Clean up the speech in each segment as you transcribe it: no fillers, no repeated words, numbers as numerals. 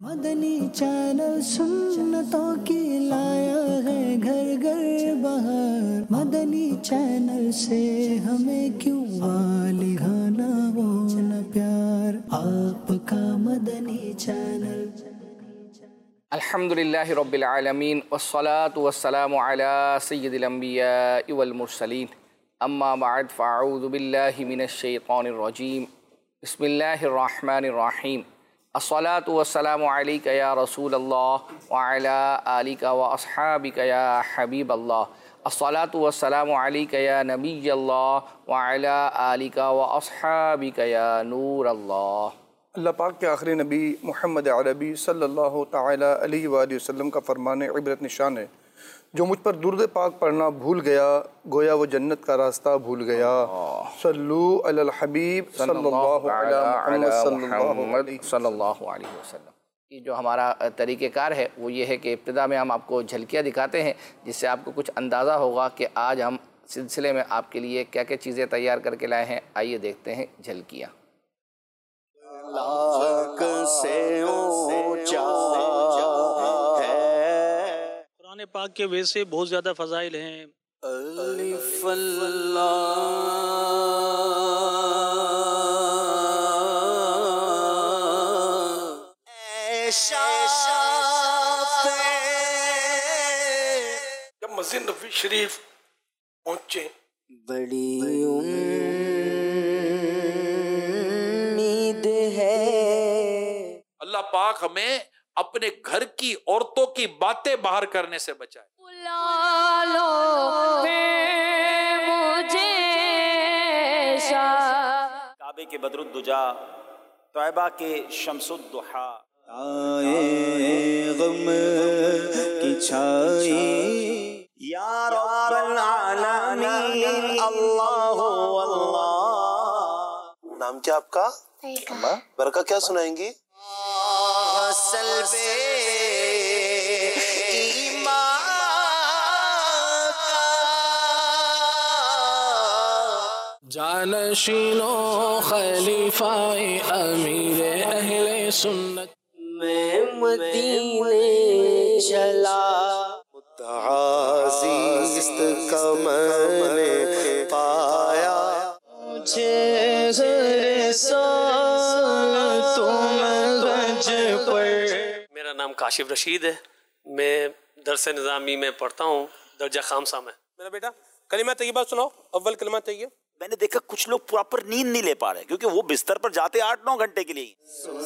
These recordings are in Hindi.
मदनी चैनल सुन्नतों की लाया है घर घर बहार। मदनी चैनल से हमें क्यों वालिहाना वो न प्यार, आपका मदनी चैनल। अल्हम्दुलिल्लाहि रब्बिल आलमीन वस्सलातु वस्सलामु अला सय्यिदिल अंबिया वल मुरसलीन अम्मा बअद फ़अऊज़ु बिल्लाहि मिनश शैतानिर रजीम बिस्मिल्लाहिर रहमानिर रहीम। अस्सलातु वस्सलामु अलैका या रसूलल्लाह व अला आलिका व अस्हाबिका या हबीबल्लाह। अस्सलातु वस्सलामु अलैका या नबियल्लाह व अला आलिका व अस्हाबिका या नूरल्लाह। अल्लाह पाक के आखिरी नबी मोहम्मद अरबी सल्लल्लाहु ताला अलैहि वसल्लम का फरमान इबरत निशान है, जो मुझ पर दुरूद पाक पढ़ना भूल गया गोया वो जन्नत का रास्ता भूल गया। सल्लू अलल हबीब सल्लल्लाहु अलैहि वसल्लम। ये जो हमारा तरीक़ेकार है वो ये है कि इब्तिदा में हम आपको झलकियाँ दिखाते हैं, जिससे आपको कुछ अंदाज़ा होगा कि आज हम सिलसिले में आपके लिए क्या क्या चीज़ें तैयार करके लाए हैं। आइए देखते हैं झलकियाँ। लाख से ऊंचा है कुरान पाक के वैसे बहुत ज़्यादा फ़ज़ाइल हैं। अलिफ अल्लाह जब मस्जिद नबवी शरीफ पहुँचे, बड़ी उम्मीद है। अल्लाह पाक हमें अपने घर की औरतों की बातें बाहर करने से बचाए। काबे के बदरुद्दुजा, तौबा के शम्सुद्दुहा, गम की छाई या रब्बल आलमीन अल्लाह अल्लाह। नाम क्या आपका? बरका क्या सुनाएंगी? जानशीनो खलीफाए अमीरे अहले सुन्नत मैं मदीने चला, मुताज़िस्त का मैंने पाया, मुझे मेरा नाम काशिफ रशीद है। मैं दरस निज़ामी में पढ़ता हूँ, दर्जा खामसा में। मेरा बेटा कलिमा तैयबा सुनाओ, अव्वल कलिमा तैयब। मैंने देखा कुछ लोग प्रॉपर नींद नहीं ले पा रहे, क्योंकि वो बिस्तर पर जाते 8-9 घंटे के लिए।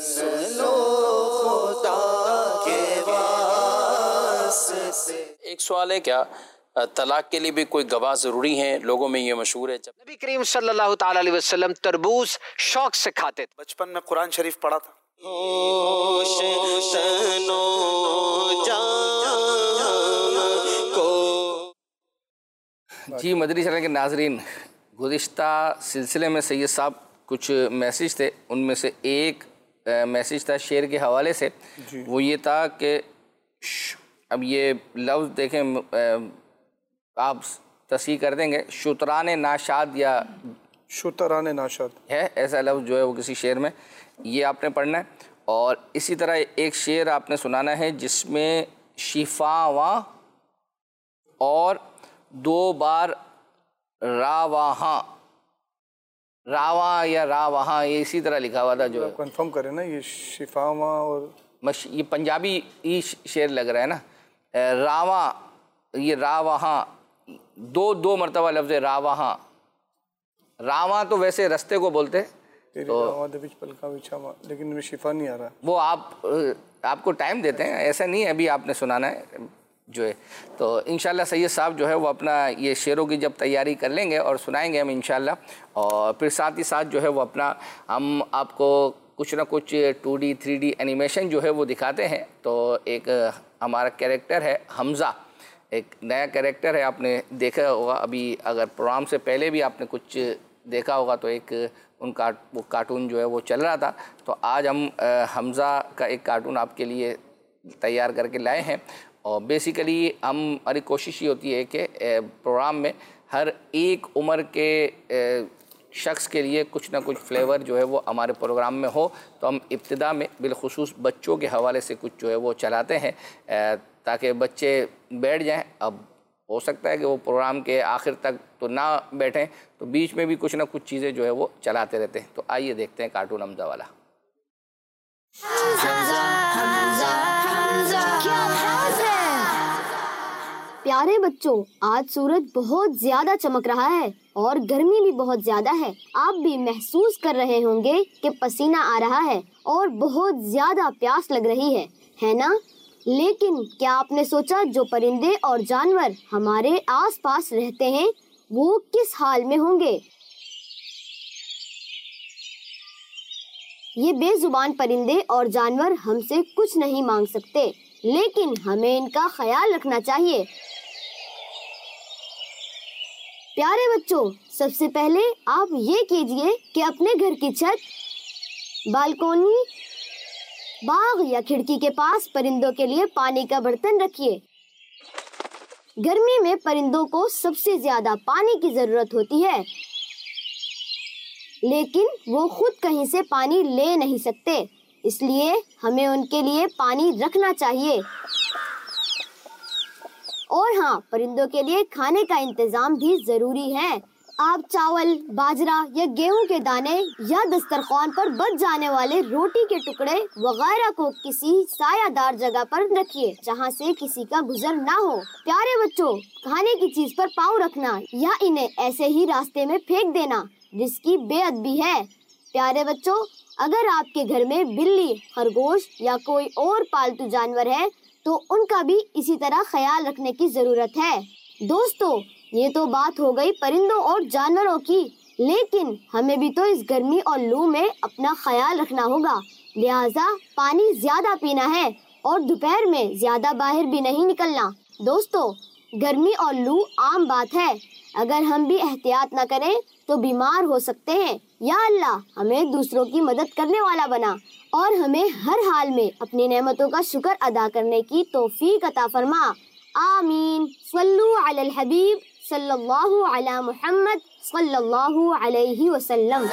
एक सवाल है, क्या तलाक के लिए भी कोई गवाह जरूरी हैं? लोगों में ये मशहूर है। जब नबी करीम सल्लल्लाहु ताला अलैहि वसल्लम तरबूज शौक से खाते थे। बचपन में कुरान शरीफ पढ़ा था। जी मदनी चैनल के नाजरीन, गुज़िश्ता सिलसिले में सैयद साहब कुछ मैसेज थे, उनमें से एक मैसेज था शेर के हवाले से। वो ये था कि अब ये लफ्ज़ देखें, आप तस्हीह कर देंगे, शुतरान नाशाद या शुतरान नाशाद है, ऐसा लफ्ज़ जो है वो किसी शेर में, ये आपने पढ़ना है। और इसी तरह एक शेर आपने सुनाना है जिसमें शिफावा और 2 बार रावहाँ, रावा या रावहाँ, ये इसी तरह लिखा हुआ था। जो कंफर्म करें ना, ये शिफावा और ये पंजाबी ही शेर लग रहा है ना। रावा, ये रावहाँ, दो मरतबा लफ्ज़ रावहाँ। रावा तो वैसे रास्ते को बोलते हैं, तो लेकिन में शिफा नहीं आ रहा। वो आपको टाइम देते हैं, ऐसा नहीं है अभी आपने सुनाना है जो है। तो इंशाल्लाह सैयद साहब जो है वो अपना ये शेरों की जब तैयारी कर लेंगे और सुनाएंगे हम इंशाल्लाह। और फिर साथ ही साथ जो है वो अपना हम आपको कुछ ना कुछ 2D 3D एनिमेशन जो है वो दिखाते हैं। तो एक हमारा कैरेक्टर है हमज़ा, एक नया कैरेक्टर है, आपने देखा होगा अभी, अगर प्रोग्राम से पहले भी आपने कुछ देखा होगा तो एक उनका वो कार्टून जो है वो चल रहा था। तो आज हम हमज़ा का एक कार्टून आपके लिए तैयार करके लाए हैं। और बेसिकली हमारी कोशिश ये होती है कि प्रोग्राम में हर एक उम्र के शख्स के लिए कुछ ना कुछ फ्लेवर जो है वो हमारे प्रोग्राम में हो, तो हम इब्तिदा में बिलखुसूस बच्चों के हवाले से कुछ जो है वो चलाते हैं ताकि बच्चे बैठ जाएं। अब हो सकता है कि वो प्रोग्राम के आखिर तक तो ना बैठें, तो बीच में भी कुछ ना कुछ चीज़ें जो है वो चलाते रहते हैं। तो आइए देखते हैं कार्टून हमजा वाला। प्यारे बच्चों, आज सूरज बहुत ज्यादा चमक रहा है और गर्मी भी बहुत ज्यादा है। आप भी महसूस कर रहे होंगे कि पसीना आ रहा है और बहुत ज्यादा प्यास लग रही है ना? लेकिन क्या आपने सोचा जो परिंदे और जानवर हमारे आसपास रहते हैं वो किस हाल में होंगे? ये बेजुबान परिंदे और जानवर हमसे कुछ नहीं मांग सकते, लेकिन हमें इनका ख्याल रखना चाहिए। प्यारे बच्चों, सबसे पहले आप ये कीजिए कि अपने घर की छत, बालकोनी, बाग या खिड़की के पास परिंदों के लिए पानी का बर्तन रखिए। गर्मी में परिंदों को सबसे ज्यादा पानी की जरूरत होती है, लेकिन वो खुद कहीं से पानी ले नहीं सकते, इसलिए हमें उनके लिए पानी रखना चाहिए। और हाँ, परिंदों के लिए खाने का इंतजाम भी जरूरी है। आप चावल, बाजरा या गेहूं के दाने या दस्तरखान पर बच जाने वाले रोटी के टुकड़े वगैरह को किसी सायादार जगह पर रखिए जहां से किसी का गुजर ना हो। प्यारे बच्चों, खाने की चीज पर पाँव रखना या इन्हें ऐसे ही रास्ते में फेंक देना जिसकी बेअदबी है। प्यारे बच्चों, अगर आपके घर में बिल्ली, खरगोश या कोई और पालतू जानवर है तो उनका भी इसी तरह ख्याल रखने की जरूरत है। दोस्तों, ये तो बात हो गई परिंदों और जानवरों की, लेकिन हमें भी तो इस गर्मी और लू में अपना ख्याल रखना होगा। लिहाजा पानी ज्यादा पीना है और दोपहर में ज्यादा बाहर भी नहीं निकलना। दोस्तों, गर्मी और लू आम बात है, अगर हम भी एहतियात न करें तो बीमार हो सकते हैं। या अल्लाह हमें दूसरों की मदद करने वाला बना और हमें हर हाल में अपनी नेमतों का शुक्र अदा करने की तौफीक अता फरमा। आमीन। सल्लु अलल हबीब सल्लल्लाहु अला मुहम्मद सल्लल्लाहु अलैहि वसल्लम।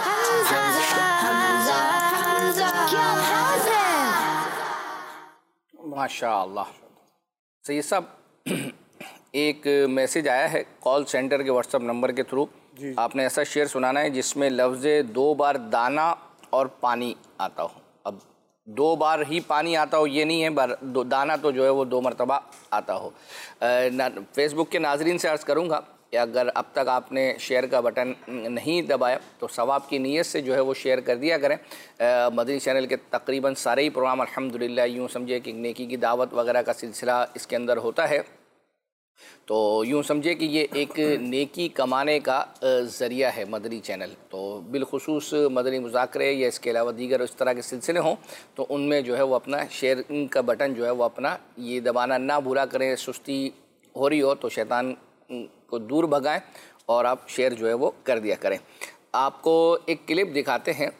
माशाअल्लाह। सही साहब, एक मैसेज आया है कॉल सेंटर के व्हाट्सएप नंबर के थ्रू। आपने ऐसा शेर सुनाना है जिसमें लफ्ज़ 2 बार दाना और पानी आता हो। अब 2 बार ही पानी आता हो ये नहीं है, दाना तो जो है वो 2 मरतबा आता हो। फेसबुक के नाजरीन से अर्ज़ करूँगा कि अगर अब तक आपने शेयर का बटन नहीं दबाया तो सवाब की नीयत से जो है वो शेयर कर दिया करें। मदनी चैनल के तकरीबन सारे ही प्रोग्राम अल्हम्दुलिल्लाह यूँ समझे कि नेकी की दावत वगैरह का सिलसिला इसके अंदर होता है, तो यूँ समझे कि ये एक नेकी कमाने का ज़रिया है मदनी चैनल। तो बिलखुसूस मदनी मुज़ाकरे या इसके अलावा दीगर इस तरह के सिलसिले हों तो उनमें जो है वो अपना शेयर का बटन जो है वो अपना ये दबाना ना भूला करें। सुस्ती हो रही हो तो शैतान को दूर भगाएं और आप शेयर जो है वो कर दिया करें। आपको एक क्लिप दिखाते हैं।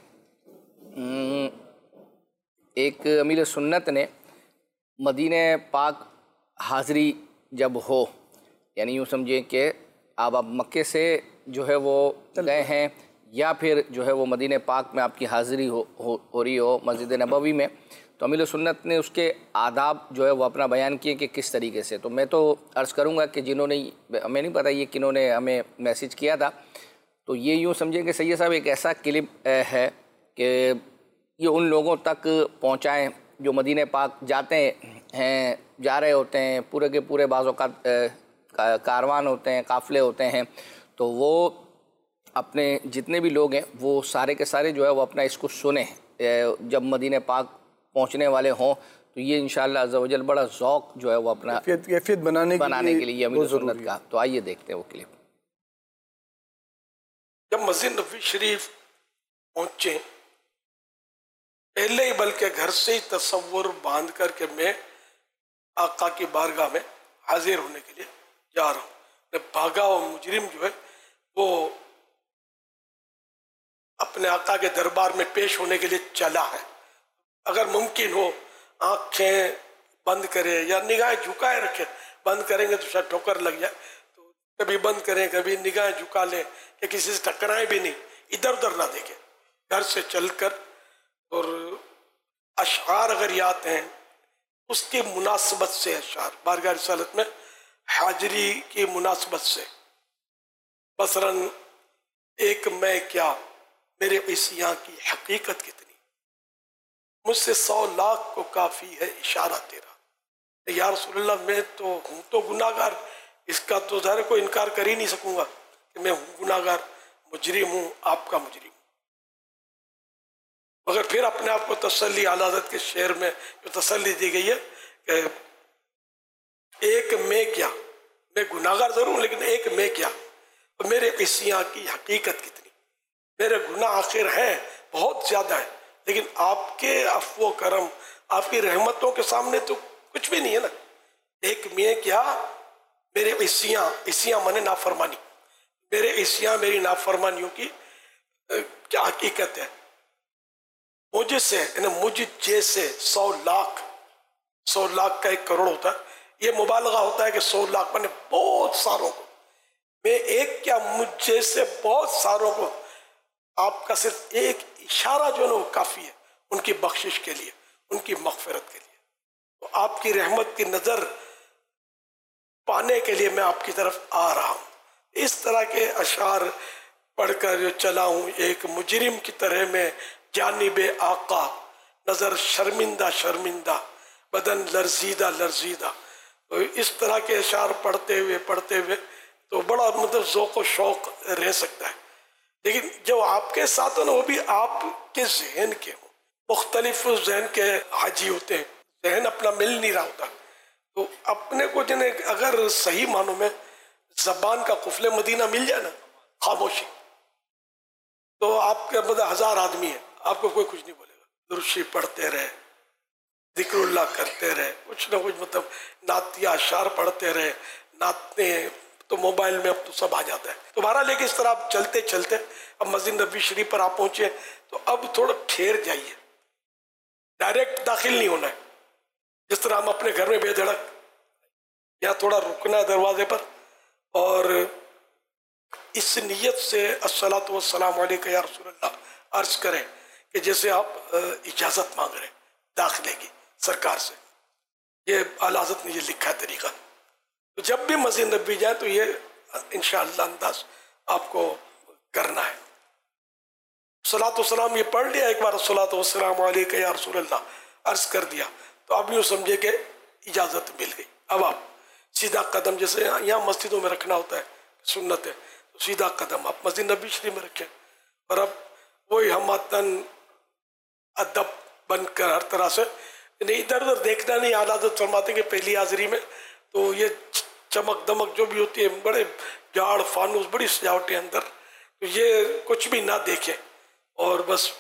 एक अमीर सुन्नत ने मदीने पाक हाज़री जब हो, यानी यूँ समझें कि आप मक्के से जो है वो गए हैं या फिर जो है वो मदीने पाक में आपकी हाज़िरी हो रही हो मस्जिद नबवी में, तो अमीर सुन्नत ने उसके आदाब जो है वो अपना बयान किए कि किस तरीके से। तो मैं तो अर्ज़ करूँगा कि जिन्होंने, हमें नहीं पता ये किन्होंने हमें मैसेज किया था, तो ये यूँ समझें कि सैयद साहब एक ऐसा क्लिप है कि ये उन लोगों तक पहुँचाएँ जो मदीने पाक जाते हैं, जा रहे होते हैं, पूरे के पूरे बाज़ों का कारवान होते हैं, काफ़िले होते हैं, तो वो अपने जितने भी लोग हैं वो सारे के सारे जो है वो अपना इसको सुने जब मदीने पाक पहुंचने वाले हों, तो ये इंशाअल्लाह अज़्ज़ा वजल बड़ा ज़ौक़ जो है वो अपना कैफियत बनाने के लिए अमीर सुन्नत का। तो आइए देखते हैं वो क्लिप। जब मस्जिद नबवी शरीफ पहुंचे, पहले ही बल्कि घर से ही तसव्वुर बांध करके मैं आका की बारगाह में हाजिर होने के लिए जा रहा हूँ। मैं भागा और मुजरिम जो है वो अपने आका के दरबार में पेश होने के लिए चला है। अगर मुमकिन हो आंखें बंद करे या निगाहें झुकाए रखें। बंद करेंगे तो शायद ठोकर लग जाए, तो कभी बंद करें, कभी निगाहें झुका लें कि किसी से टकराएं भी नहीं, इधर उधर ना देखें, घर से चलकर। और अशआर अगर याद हैं उसकी मुनासबत से, अशआर बारगाह रिसालत में हाजिरी की मुनासबत से, बसरन एक मैं क्या मेरे इसियाँ की हकीकत कितनी, मुझसे 100 लाख को काफ़ी है इशारा तेरा। या रसूलल्लाह मैं तो हूँ तो गुनाहगार, इसका तो ज़ाहिर कोई इनकार कर ही नहीं सकूँगा कि मैं हूँ गुनाहगार, मुजरिम हूँ, आपका मुजरिम। मगर फिर अपने आप को तसल्ली, आला हज़रत के शेर में जो तसल्ली दी गई है कि एक मैं क्या, मैं गुनाहगार ज़रूर हूँ लेकिन एक मैं क्या, तो मेरे इसियाँ की हकीकत कितनी, मेरे गुनाह आखिर हैं बहुत ज़्यादा है, लेकिन आपके अफ़्व करम, आपकी रहमतों के सामने तो कुछ भी नहीं है ना। एक मैं क्या, मेरे इसियाँ माने नाफरमानी, मेरे इसियाँ मेरी नाफरमानियों की क्या हकीकत है। मुझसे यानी मुझ जैसे 100 लाख का 1 करोड़ होता है, ये मुबालगा होता है कि 100 लाख माने बहुत सारों को, मैं एक क्या मुझ जैसे बहुत सारों को आपका सिर्फ एक इशारा जो है वो काफ़ी है उनकी बख्शिश के लिए, उनकी मग़फ़िरत के लिए। तो आपकी रहमत की नज़र पाने के लिए मैं आपकी तरफ आ रहा हूँ। इस तरह के अशार पढ़कर जो चला हूँ, एक मुजरिम की तरह में जानिबे आका, नज़र शर्मिंदा शर्मिंदा, बदन लर्जीदा लर्जीदा। तो इस तरह के अशार पढ़ते हुए तो बड़ा मतलब ज़ौक़ व शौक़ रह सकता है। लेकिन जो आपके साथ हो ना वो भी आपके जहन के हो, मुख्तलिफ जहन के हाजी होते हैं, जहन अपना मिल नहीं रहा होता। तो अपने को जिन्हें अगर सही मानों में ज़बान का कुफले मदीना मिल जाए ना, खामोशी, तो आपके मतलब 1000 आदमी है, आपको कोई कुछ नहीं बोलेगा। दुरूशी पढ़ते रहे, जिक्रुल्लाह करते रहे, कुछ ना कुछ मतलब नातिया अशार पढ़ते रहे, नाते तो मोबाइल में अब तो सब आ जाता है। तो बहरहाल लेकिन इस तरह आप चलते चलते अब मस्जिद नबी शरीफ पर आप पहुंचे, तो अब थोड़ा ठहर जाइए, डायरेक्ट दाखिल नहीं होना है। जिस तरह हम अपने घर में बेधड़क या थोड़ा रुकना है दरवाजे पर, और इस नियत से अस्सलातु वस्सलामु अलैका या रसूलल्लाह अर्ज करें कि जैसे आप इजाज़त मांग रहे दाखिले की सरकार से। ये आला हज़रत ने ये लिखा है तरीका। तो जब भी मस्जिद नबी जाए तो ये इंशाअल्लाह अंदाज आपको करना है। सलातो सलाम ये पढ़ लिया एक बार, सलातो वस्सलामु अलैका या रसूलल्लाह अर्ज कर दिया, तो आप यूँ समझे कि इजाज़त मिल गई। अब आप सीधा कदम, जैसे यहाँ मस्जिदों में रखना होता है, सुन्नत है, तो सीधा कदम आप मस्जिद नबी शरीफ में रखें। और अब वही हमतन अदब बनकर हर तरह से नहीं, इधर उधर देखना नहीं। आला हज़रत फरमाते हैं कि पहली हाज़िरी में तो ये चमक दमक जो भी होती है, बड़े जाड़ फानूस, बड़ी सजावटें अंदर, तो ये कुछ भी ना देखें और बस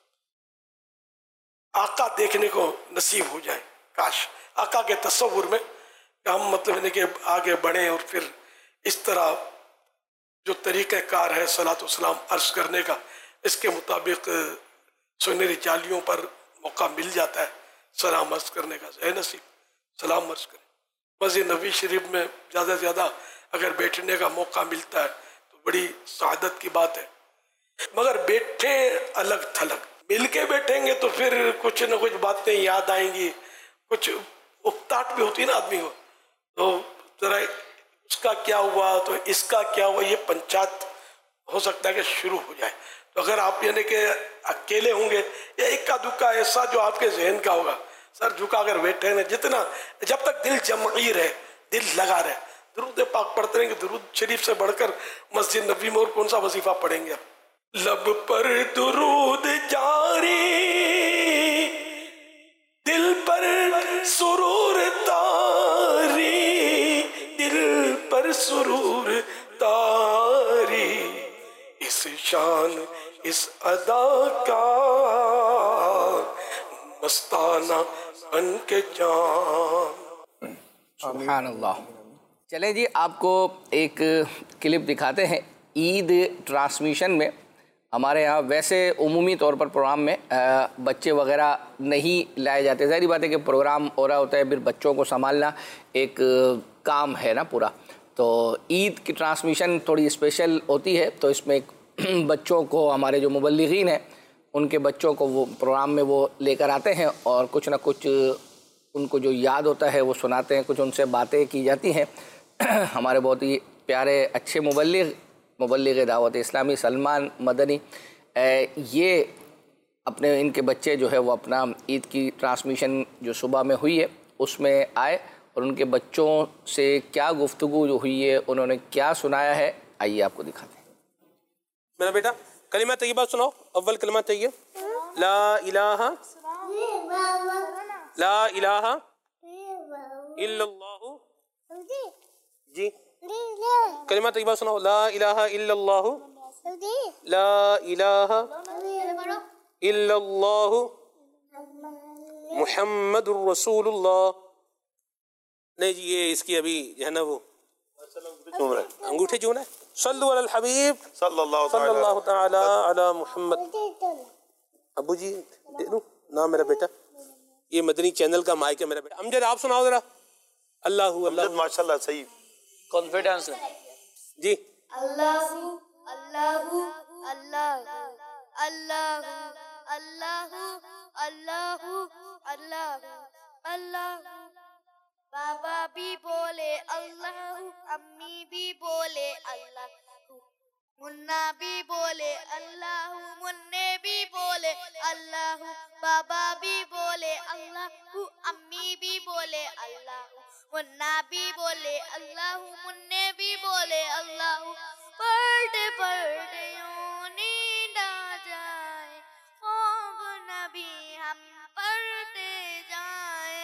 आका देखने को नसीब हो जाए। काश आका के तस्वुर में हम मतलब इन्हें के आगे बढ़ें और फिर इस तरह जो तरीक़ाकार है सलातो सलाम अर्ज करने का, इसके मुताबिक सुनहरी जालियों पर मौका मिल जाता है सलाम अर्ज करने का। है नसीब सलाम अर्ज करें। मस्जिद नबी शरीफ में ज़्यादा से ज़्यादा अगर बैठने का मौका मिलता है तो बड़ी सआदत की बात है। मगर बैठे अलग थलग, मिल के बैठेंगे तो फिर कुछ न कुछ बातें याद आएंगी, कुछ उकताहट भी होती है ना आदमी को, तो ज़रा उसका क्या हुआ तो इसका क्या हुआ, ये पंचायत हो सकता है कि शुरू हो जाए। तो अगर आप यानी कि अकेले होंगे या इक्का दुक्का ऐसा जो आपके जहन का होगा, सर झुका कर बैठे हैं, जितना जब तक दिल जमई रहे, दिल लगा रहे, दुरूद पाक पढ़ते रहेंगे। दुरूद शरीफ से बढ़कर मस्जिद नबी में और कौन सा वजीफा पढ़ेंगे आप। लब पर दुरूद जारी, दिल पर सुरूर तारी, दिल पर सुरूर तारी, इस शान इस अदा का मस्ताना बन के जान। सुभान अल्लाह। चले जी, आपको एक क्लिप दिखाते हैं। ईद ट्रांसमिशन में हमारे यहाँ वैसे उमूमी तौर पर प्रोग्राम में बच्चे वगैरह नहीं लाए जाते। सारी बात है कि प्रोग्राम हो रहा होता है, फिर बच्चों को संभालना एक काम है ना पूरा। तो ईद की ट्रांसमिशन थोड़ी स्पेशल होती है, तो इसमें एक बच्चों को, हमारे जो मुबल्लिगीन हैं उनके बच्चों को वो प्रोग्राम में वो लेकर आते हैं और कुछ ना कुछ उनको जो याद होता है वो सुनाते हैं, कुछ उनसे बातें की जाती हैं। हमारे बहुत ही प्यारे अच्छे मुबल्लिग दावत इस्लामी सलमान मदनी, ये अपने इनके बच्चे जो है वो अपना ईद की ट्रांसमिशन जो सुबह में हुई है उसमें आए और उनके बच्चों से क्या गुफ्तगू जो हुई है, उन्होंने क्या सुनाया है, आइए आपको दिखाते हैं। मेरा बेटा कलिमा तैयबा सुनाओ। अव्वल कलिमा तैयब, ला इलाहा इल्लल्लाहु। जी कलिमा तैयबा सुनाओ। ला इलाहा इल्लल्लाहु, ला इलाहा इल्लल्लाहु मुहम्मदुर रसूलुल्लाह। नहीं जी, ये इसकी अभी जो है ना वो अंगूठे चूम रहा है। सल्लु अलल हबीब सल्लल्लाहु तआला अला मुहम्मद। अबू जी दे दूं ना मेरा बेटा, ये मदनी चैनल का माइक है मेरा बेटा। अमजद आप सुनाओ जरा। अल्लाहु अल्लाह। माशाल्लाह सही कॉन्फिडेंस जी। अल्लाहु अल्लाहु अल्लाहु अल्लाहु अल्लाहु अल्लाहु अल्लाहु अल्लाहु। बाबा भी बोले अल्लाहु, अम्मी भी बोले अल्लाहु, मुन्ना भी बोले अल्लाहु, मुन्ने भी बोले अल्लाहु, बाबा भी बोले अल्लाहु, अम्मी भी बोले अल्लाहु, मुन्ना भी बोले अल्लाहु, मुन्ने भी बोले अल्लाहु। पढ़ते पढ़ते यूं नींद आ जाए, ख्वाब नबी हम पढ़ते जाए।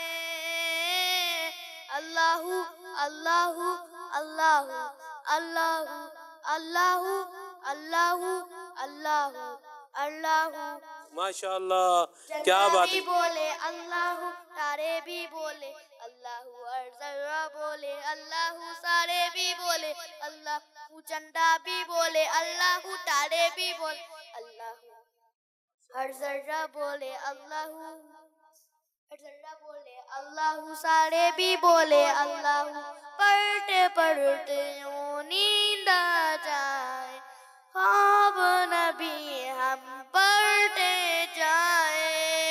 अल्लाहु अल्लाहु अल्लाहु अल्लाहु अल्लाहु अल्लाहु अल्लाहु अल्लाहु। माशाअल्लाह क्या बात है। बोले अल्लाहु, तारे भी बोले अल्लाहु, हर जर्रा बोले अल्लाहु, सारे भी बोले अल्लाहु, चंदा भी बोले अल्लाहु, तारे भी बोले अल्लाहु, हर जर्रा बोले अल्लाहु, हर जर्रा बोले अल्लाहु, सारे भी बोले अल्लाहु। पढ़ते पढ़ते यूं नींद आ जाए, ख्वाब नबी हम पढ़ते जाए।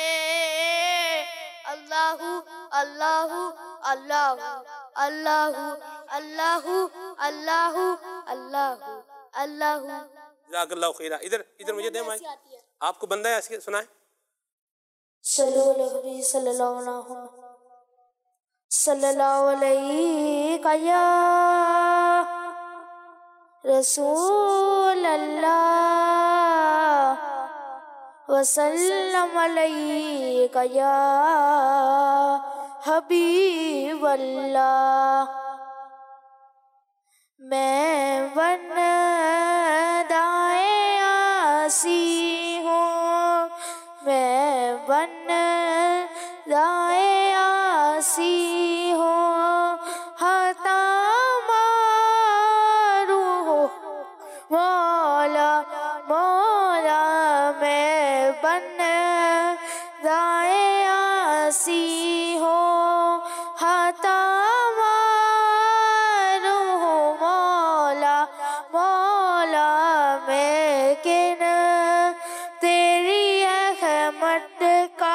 अल्लाहु अल्लाहु अल्लाहु अल्लाहु अल्लाहु अल्लाहु अल्लाहु अल्लाहु। जज़ाकल्लाहु खैरा। इधर इधर मुझे दे माइक। आपको बंदा है ऐसे सुनाए। सल्लल्लाहु अलैहि या रसूल अल्लाह, वसल्लम अलैहि या हबीब अल्लाह। मैं वनदाए आसी हूँ, मैं वनदाए आसी हूँ, हता मारू मौला मौला। मैं वनदाए आसी हूँ, हता मारू मौला मौला। मैं किन तेरी रहमत का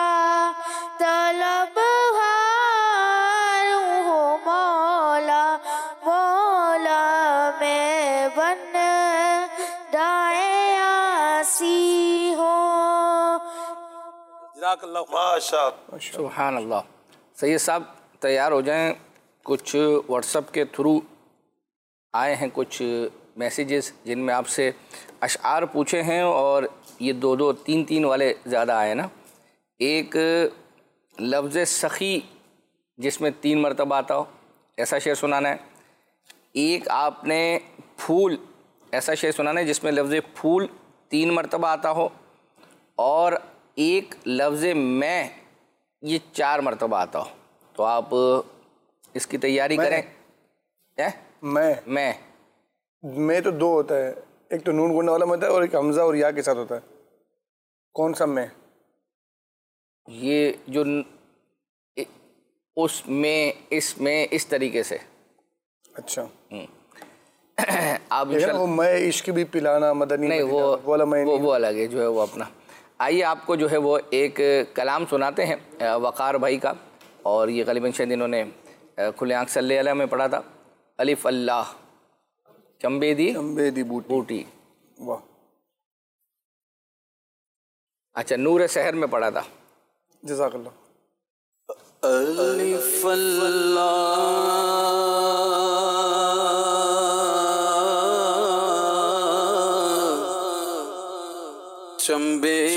तलबगार हूँ मौला मौला। मैं वनदाए आसी हूँ। सुभान अल्लाह। सैयद साहब तैयार हो जाएं। कुछ व्हाट्सएप के थ्रू आए हैं कुछ मैसेजेस जिनमें आपसे अशआर पूछे हैं और ये दो दो तीन तीन वाले ज़्यादा आए ना। एक लफ्ज़ सखी जिसमें 3 मरतबा आता हो ऐसा शेर सुनाना है। एक आपने फूल ऐसा शेर सुनाना है जिसमें लफ्ज़ फूल 3 मरतबा आता हो। और एक लफ्ज़ मैं ये 4 मरतबा आता हो। तो आप इसकी तैयारी करें। क्या मैं तो 2 होता है, एक तो नून गुणा वाला होता है और एक हमजा और या के साथ होता है। कौन सा मैं? ये जो उसमें इसमें इस तरीके से। अच्छा आप वो मैं इश्क भी पिलाना मदनी नहीं, वो अलग है जो है वो अपना। आइए आपको जो है वो एक कलाम सुनाते हैं वक़ार भाई का, और ये ग़ालिबन शायद इन्होंने खुले आँख सल्ले अलैहि में पढ़ा था। अलिफ अल्लाह चंबेदी बूटी। वाह। अच्छा, नूर सहर में पढ़ा था। जज़ाकल्लाह। अलिफ अल्लाह चंबे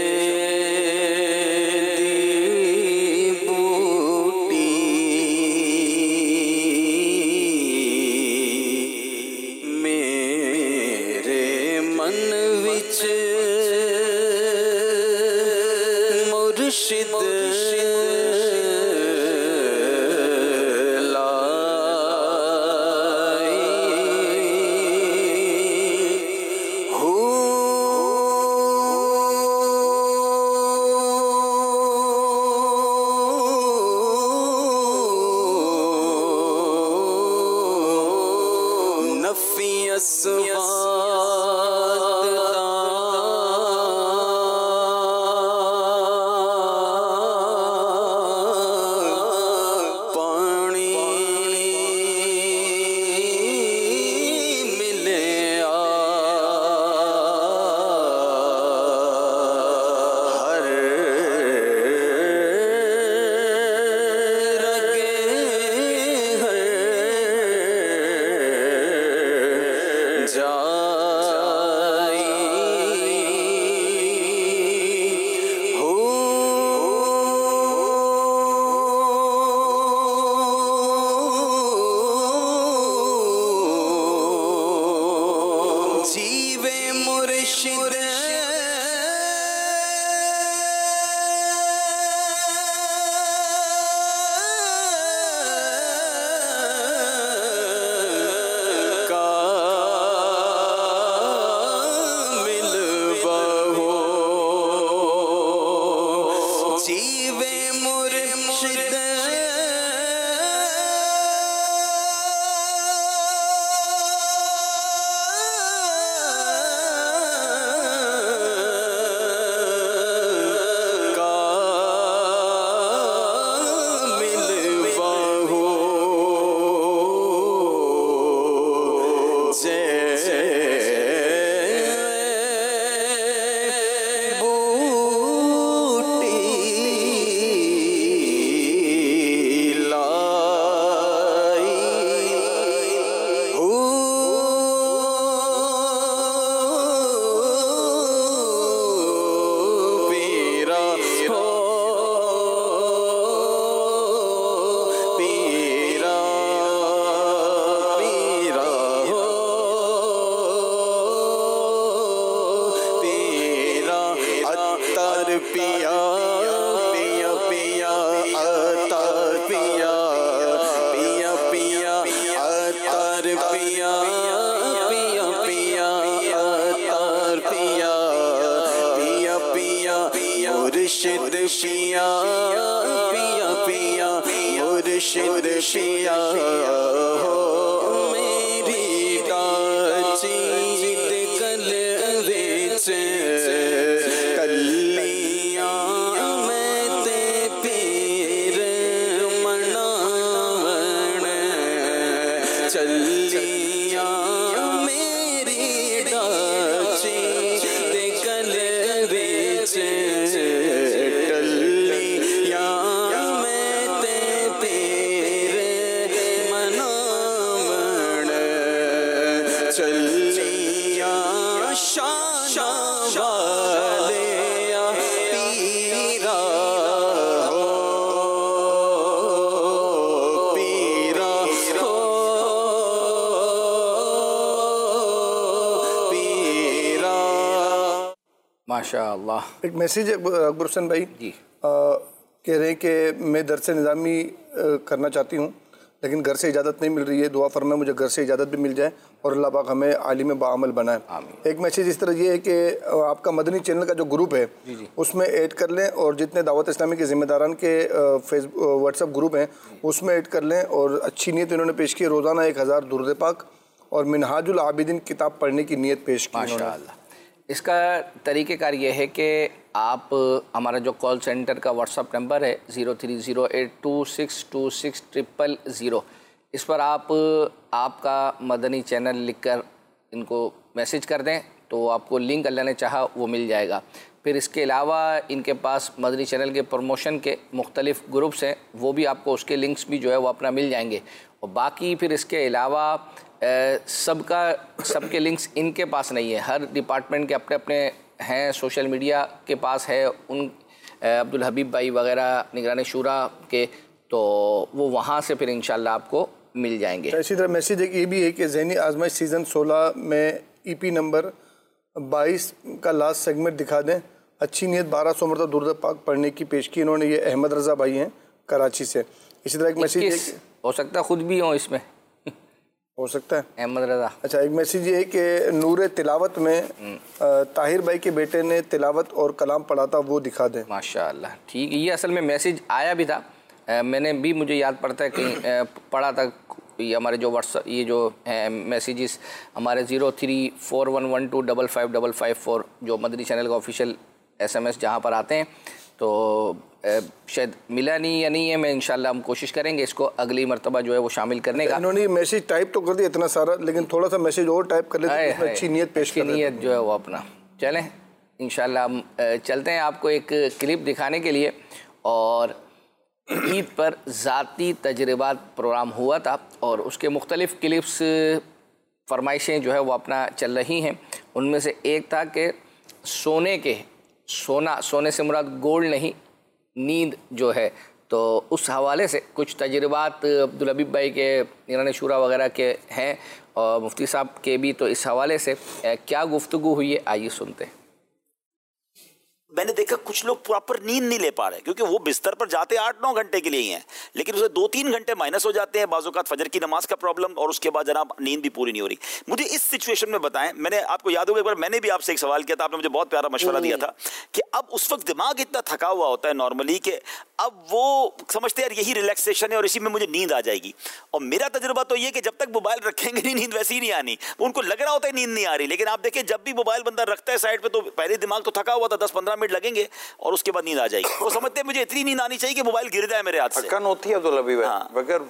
माशाअल्लाह। एक मैसेज अकबर हुसैन भाई जी कह रहे हैं कि मैं दरस निज़ामी करना चाहती हूँ, लेकिन घर से इजाज़त नहीं मिल रही है। दुआ फरमाएं मुझे घर से इजाज़त भी मिल जाए और अल्लाह पाक हमें आलिम बाअमल बनाए। एक मैसेज इस तरह ये है कि आपका मदनी चैनल का जो ग्रुप है उसमें ऐड कर लें, और जितने दावत इस्लामी के ज़िम्मेदारान के व्हाट्सएप ग्रुप हैं उसमें ऐड कर लें। और अच्छी नीयत इन्होंने पेश की, रोज़ाना 1000 दुरूद पाक और मिनहाजुल आबिदीन किताब पढ़ने की नीयत पेश की। माशाअल्लाह। इसका तरीक़ेकार ये है कि आप हमारा जो कॉल सेंटर का व्हाट्सअप नंबर है 0308262600, इस पर आपका मदनी चैनल लिखकर इनको मैसेज कर दें तो आपको लिंक अल्लाह ने चाहा वो मिल जाएगा। फिर इसके अलावा इनके पास मदनी चैनल के प्रमोशन के मुख्तलिफ़ ग्रुप्स हैं, वो भी आपको उसके लिंक्स भी जो है वो अपना मिल जाएंगे। और बाकी फिर इसके अलावा सबके लिंक्स इनके पास नहीं है, हर डिपार्टमेंट के अपने अपने हैं, सोशल मीडिया के पास है उन अब्दुल हबीब भाई वगैरह निगरानी शूरा के, तो वो वहाँ से फिर इंशाल्लाह आपको मिल जाएंगे। इसी तरह मैसेज एक ये भी है कि ज़हनी आजमाइश सीज़न 16 में EP नंबर 22 का लास्ट सेगमेंट दिखा दें। अच्छी नीयत 1200 मरतबा दुरूद पाक पढ़ने की पेश की इन्होंने, ये अहमद रज़ा भाई हैं कराची से। इसी तरह एक मैसेज हो सकता है खुद भी हो इसमें हो सकता है अहमद रज़ा। अच्छा, एक मैसेज ये है कि नूर तिलावत में ताहिर भाई के बेटे ने तिलावत और कलाम पढ़ा था, वो दिखा दें। माशाअल्लाह, ठीक है। ये असल में मैसेज आया भी था, मैंने भी, मुझे याद पड़ता है कि पढ़ा था। ये हमारे जो व्हाट्सअप ये जो मैसेजेस हमारे 034112555554 जो मदनी चैनल का ऑफिशियल SMS जहाँ पर आते हैं, तो शायद मिला नहीं या नहीं है। मैं इंशाल्लाह हम कोशिश करेंगे इसको अगली मरतबा जो है वो शामिल करने का। इन्होंने मैसेज टाइप तो कर दिया इतना सारा, लेकिन थोड़ा सा मैसेज और टाइप कर लेते हैं, अच्छी नीयत पेश कर नीयत जो है वो अपना। चलें इंशाल्लाह हम चलते हैं आपको एक क्लिप दिखाने के लिए। और ईद पर ज़ाती तजर्बात प्रोग्राम हुआ था और उसके मुख्तलिफ़ क्लिप्स फरमाइशें जो है वो अपना चल रही हैं। उनमें से एक था कि सोने से मुराद गोल्ड नहीं, नींद जो है, तो उस हवाले से कुछ तजर्बात अब्दुल हबीब भाई के निगरानी शूरा वगैरह के हैं और मुफ्ती साहब के भी, तो इस हवाले से क्या गुफ्तगू हुई है, आइए सुनते हैं। मैंने देखा कुछ लोग प्रॉपर नींद नहीं ले पा रहे, क्योंकि वो बिस्तर पर जाते 8-9 घंटे के लिए ही हैं, लेकिन उसे 2-3 घंटे माइनस हो जाते हैं, बाज़ औक़ात फजर की नमाज का प्रॉब्लम, और उसके बाद जनाब नींद भी पूरी नहीं हो रही। मुझे इस सिचुएशन में बताएं, मैंने आपको याद होगा एक बार मैंने भी आपसे एक सवाल किया था, आपने मुझे बहुत प्यारा मशवरा दिया था कि अब उस वक्त दिमाग इतना थका हुआ होता है नॉर्मली कि अब वो समझते हैं यार यही रिलैक्सेशन है और इसी में मुझे नींद आ जाएगी। और मेरा तजुर्बा तो ये कि जब तक मोबाइल रखेंगे नहीं, नींद वैसे ही नहीं आनी। उनको लग रहा होता है नींद नहीं आ रही, लेकिन आप देखें जब भी मोबाइल बंदा रखता है साइड पे, तो पहले दिमाग तो थका हुआ था, 10-15 मिनट लगेंगे और उसके बाद नींद आ जाएगी। वो समझते हैं मुझे इतनी नींद आनी चाहिए कि मोबाइल गिर जाए मेरे हाथ से। थकान होती है अब्दुल हबीब, मगर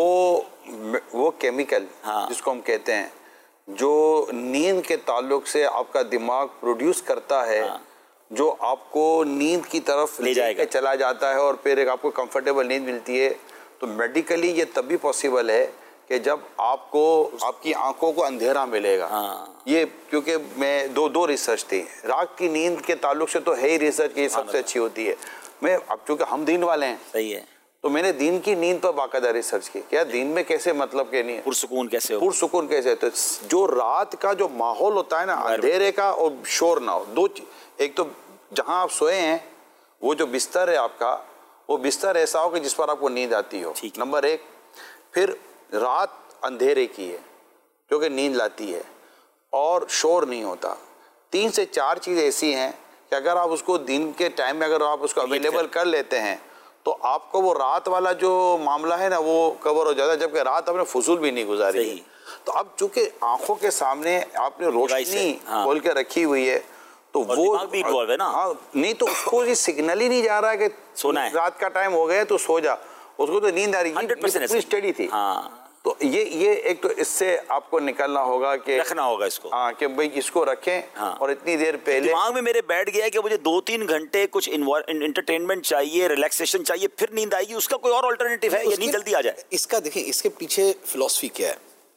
वो केमिकल जिसको हम कहते हैं, जो नींद के ताल्लुक से आपका दिमाग प्रोड्यूस करता है, जो आपको नींद की तरफ ले जाएगा, चला जाता है और फिर एक आपको कंफर्टेबल नींद मिलती है। तो मेडिकली ये तभी पॉसिबल है कि जब आपको आपकी आंखों को अंधेरा मिलेगा। ये क्योंकि मैं दो रिसर्च थी, रात की नींद के ताल्लुक से तो है ही रिसर्च कि ये सबसे अच्छी होती है। मैं अब चूँकि हम दीन वाले हैं, सही है, तो मैंने दीन की नींद पर बाकायदा रिसर्च की, क्या दीन में कैसे मतलब के नहीं पुरसुकून कैसे हो, पुरसुकून कैसे। तो जो रात का जो माहौल होता है ना, अंधेरे का और शोर ना हो, दो, एक तो जहाँ आप सोए हैं वो जो बिस्तर है आपका, वो बिस्तर ऐसा हो कि जिस पर आपको नींद आती हो, नंबर 1। फिर रात अंधेरे की है क्योंकि नींद लाती है और शोर नहीं होता। 3 से 4 चीज़ ऐसी हैं कि अगर आप उसको दिन के टाइम में अगर आप उसको अवेलेबल कर लेते हैं तो आपको वो रात वाला जो मामला है ना वो कवर हो जाता है, जबकि रात आपने फजूल भी नहीं गुजारी। तो अब चूंकि आंखों के सामने आपने रोशनी खोल के रखी हुई है, तो वो भी इन्वॉल्व है ना। नहीं तो उसको ये सिग्नल ही नहीं जा रहा है कि सोना है, रात का टाइम हो गया तो सो जा, उसको तो नींद आ रही है। 100% स्टडी थी। तो ये एक तो इससे आपको निकलना होगा कि रखना होगा इसको, कि भाई इसको रखें। और इतनी देर पहले दिमाग में मेरे बैठ गया कि मुझे 2-3 घंटे कुछ एंटरटेनमेंट चाहिए, रिलैक्सेशन चाहिए, फिर नींद आएगी। उसका कोई और अल्टरनेटिव है या नींद जल्दी आ जाए? इसका देखिए, इसके पीछे फिलॉसफी क्या है।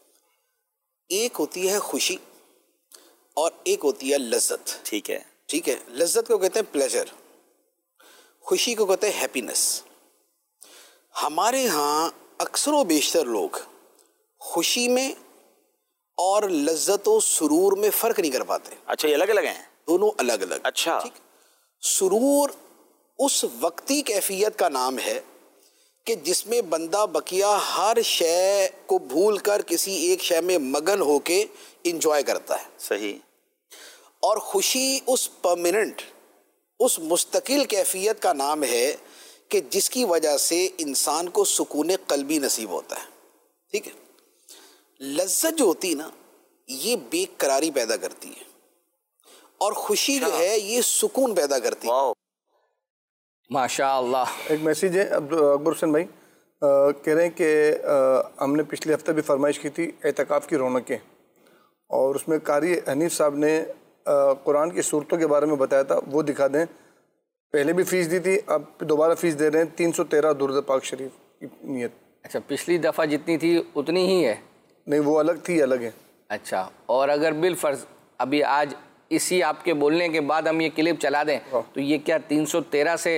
एक होती है खुशी और एक होती है लज्जत। ठीक है, ठीक है। लज्जत को कहते हैं प्लेजर, खुशी को कहते हैं हैप्पीनेस। हमारे यहाँ अक्सर व बेशतर लोग खुशी में और लज्जत व सुरूर में फ़र्क नहीं कर पाते। अच्छा, ये अलग अलग हैं? दोनों अलग अलग। अच्छा, ठीक। सुरूर उस वक्ती कैफियत का नाम है कि जिसमें बंदा बकिया हर शय को भूल कर किसी एक शय में मगन होके इंजॉय करता है। सही। और खुशी उस परमानेंट, उस मुस्तकिल कैफियत का नाम है कि जिसकी वजह से इंसान को सुकून कल्बी नसीब होता है। ठीक है। लज्जत जो होती है ना, ये बेकरारी पैदा करती है, और खुशी जो है ये सुकून पैदा करती है। माशाअल्लाह। एक मैसेज है अकबर हुसैन भाई, कह रहे हैं कि हमने पिछले हफ्ते भी फरमाइश की थी एतकाफ़ की रौनकें, और उसमें कारी हनीफ साहब ने कुरान की सूरतों के बारे में बताया था, वो दिखा दें। पहले भी फ़ीस दी थी, अब दोबारा फ़ीस दे रहे हैं 313 दुरूद पाक शरीफ की नियत। अच्छा, पिछली दफ़ा जितनी थी उतनी ही है? नहीं, वो अलग थी, अलग है। अच्छा, और अगर बिलफर्ज अभी आज इसी आपके बोलने के बाद हम ये क्लिप चला दें तो ये क्या 313 से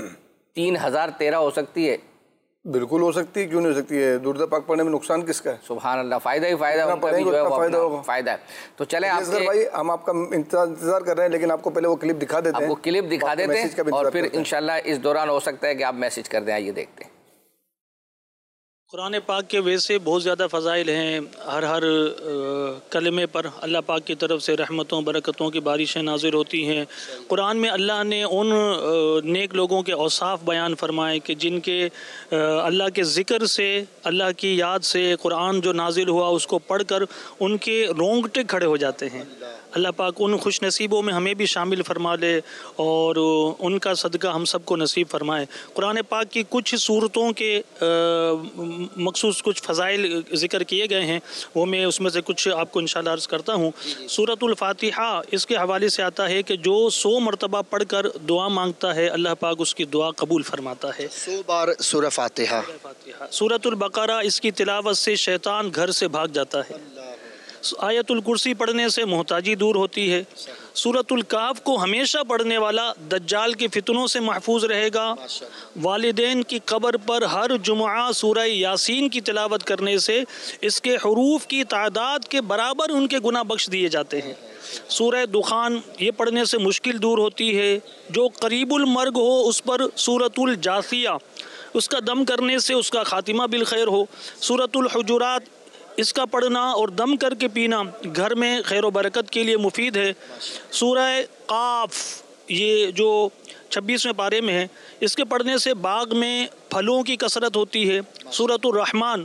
3013 हो सकती है? बिल्कुल हो सकती है, क्यों नहीं हो सकती है। दुरूद पाक पढ़ने में नुकसान किसका है? सुभान अल्लाह, फ़ायदा ही फ़ायदा, उनका भी जो है फ़ायदा होगा, फ़ायदा है। तो चलें आपके भाई, हम आपका इंतज़ार कर रहे हैं, लेकिन आपको पहले वो क्लिप दिखा देते हैं। आपको क्लिप दिखा देते हैं और फिर इंशाल्लाह इस दौरान हो सकता है कि आप मैसेज कर दें। आइए देखते हैं। कुरान पाक के वैसे बहुत ज़्यादा फ़ज़ाइल हैं, हर कलमे पर अल्लाह पाक की तरफ से रहमतों बरकतों की बारिशें नाज़िल होती हैं। कुरान में अल्लाह ने उन नेक लोगों के औसाफ बयान फरमाए कि जिनके अल्लाह के ज़िक्र से, अल्लाह की याद से कुरान जो नाज़िल हुआ उसको पढ़कर उनके रोंगटे खड़े हो जाते हैं। अल्लाह पाक उन खुश नसीबों में हमें भी शामिल फरमा ले और उनका सदका हम सबको नसीब फरमाए। कुरान पाक की कुछ सूरतों के मखसूस कुछ फ़ज़ाइल ज़िक्र किए गए हैं, वो मैं उसमें से कुछ आपको इंशाअल्लाह अर्ज़ करता हूँ। सूरतुल फ़ातिहा, इसके हवाले से आता है कि जो 100 मरतबा पढ़कर दुआ मांगता है अल्लाह पाक उसकी दुआ कबूल फरमाता है। 100 बार सूरह फ़ातिहा। सूरतुल बकरा, इसकी तिलावत से शैतान घर से भाग जाता है। आयतुल कुर्सी पढ़ने से मोहताजी दूर होती है। सूरतुल काफ को हमेशा पढ़ने वाला दज्जाल के फितनों से महफूज रहेगा। वालिदैन की कब्र पर हर जुमा सूरह यासीन की तिलावत करने से इसके हुरूफ की तादाद के बराबर उनके गुनाह बख्श दिए जाते हैं। सूरह दुखान, ये पढ़ने से मुश्किल दूर होती है। जो करीबुल मर्ग हो उस पर सूरतुल जासिया, उसका दम करने से उसका खातिमा बिल खैर हो। सूरतुल हुजुरात, इसका पढ़ना और दम करके पीना घर में खैर व बरकत के लिए मुफीद है। सूरह काफ, ये जो 26वें पारे में है, इसके पढ़ने से बाग में फलों की कसरत होती है। सूरतुर रहमान,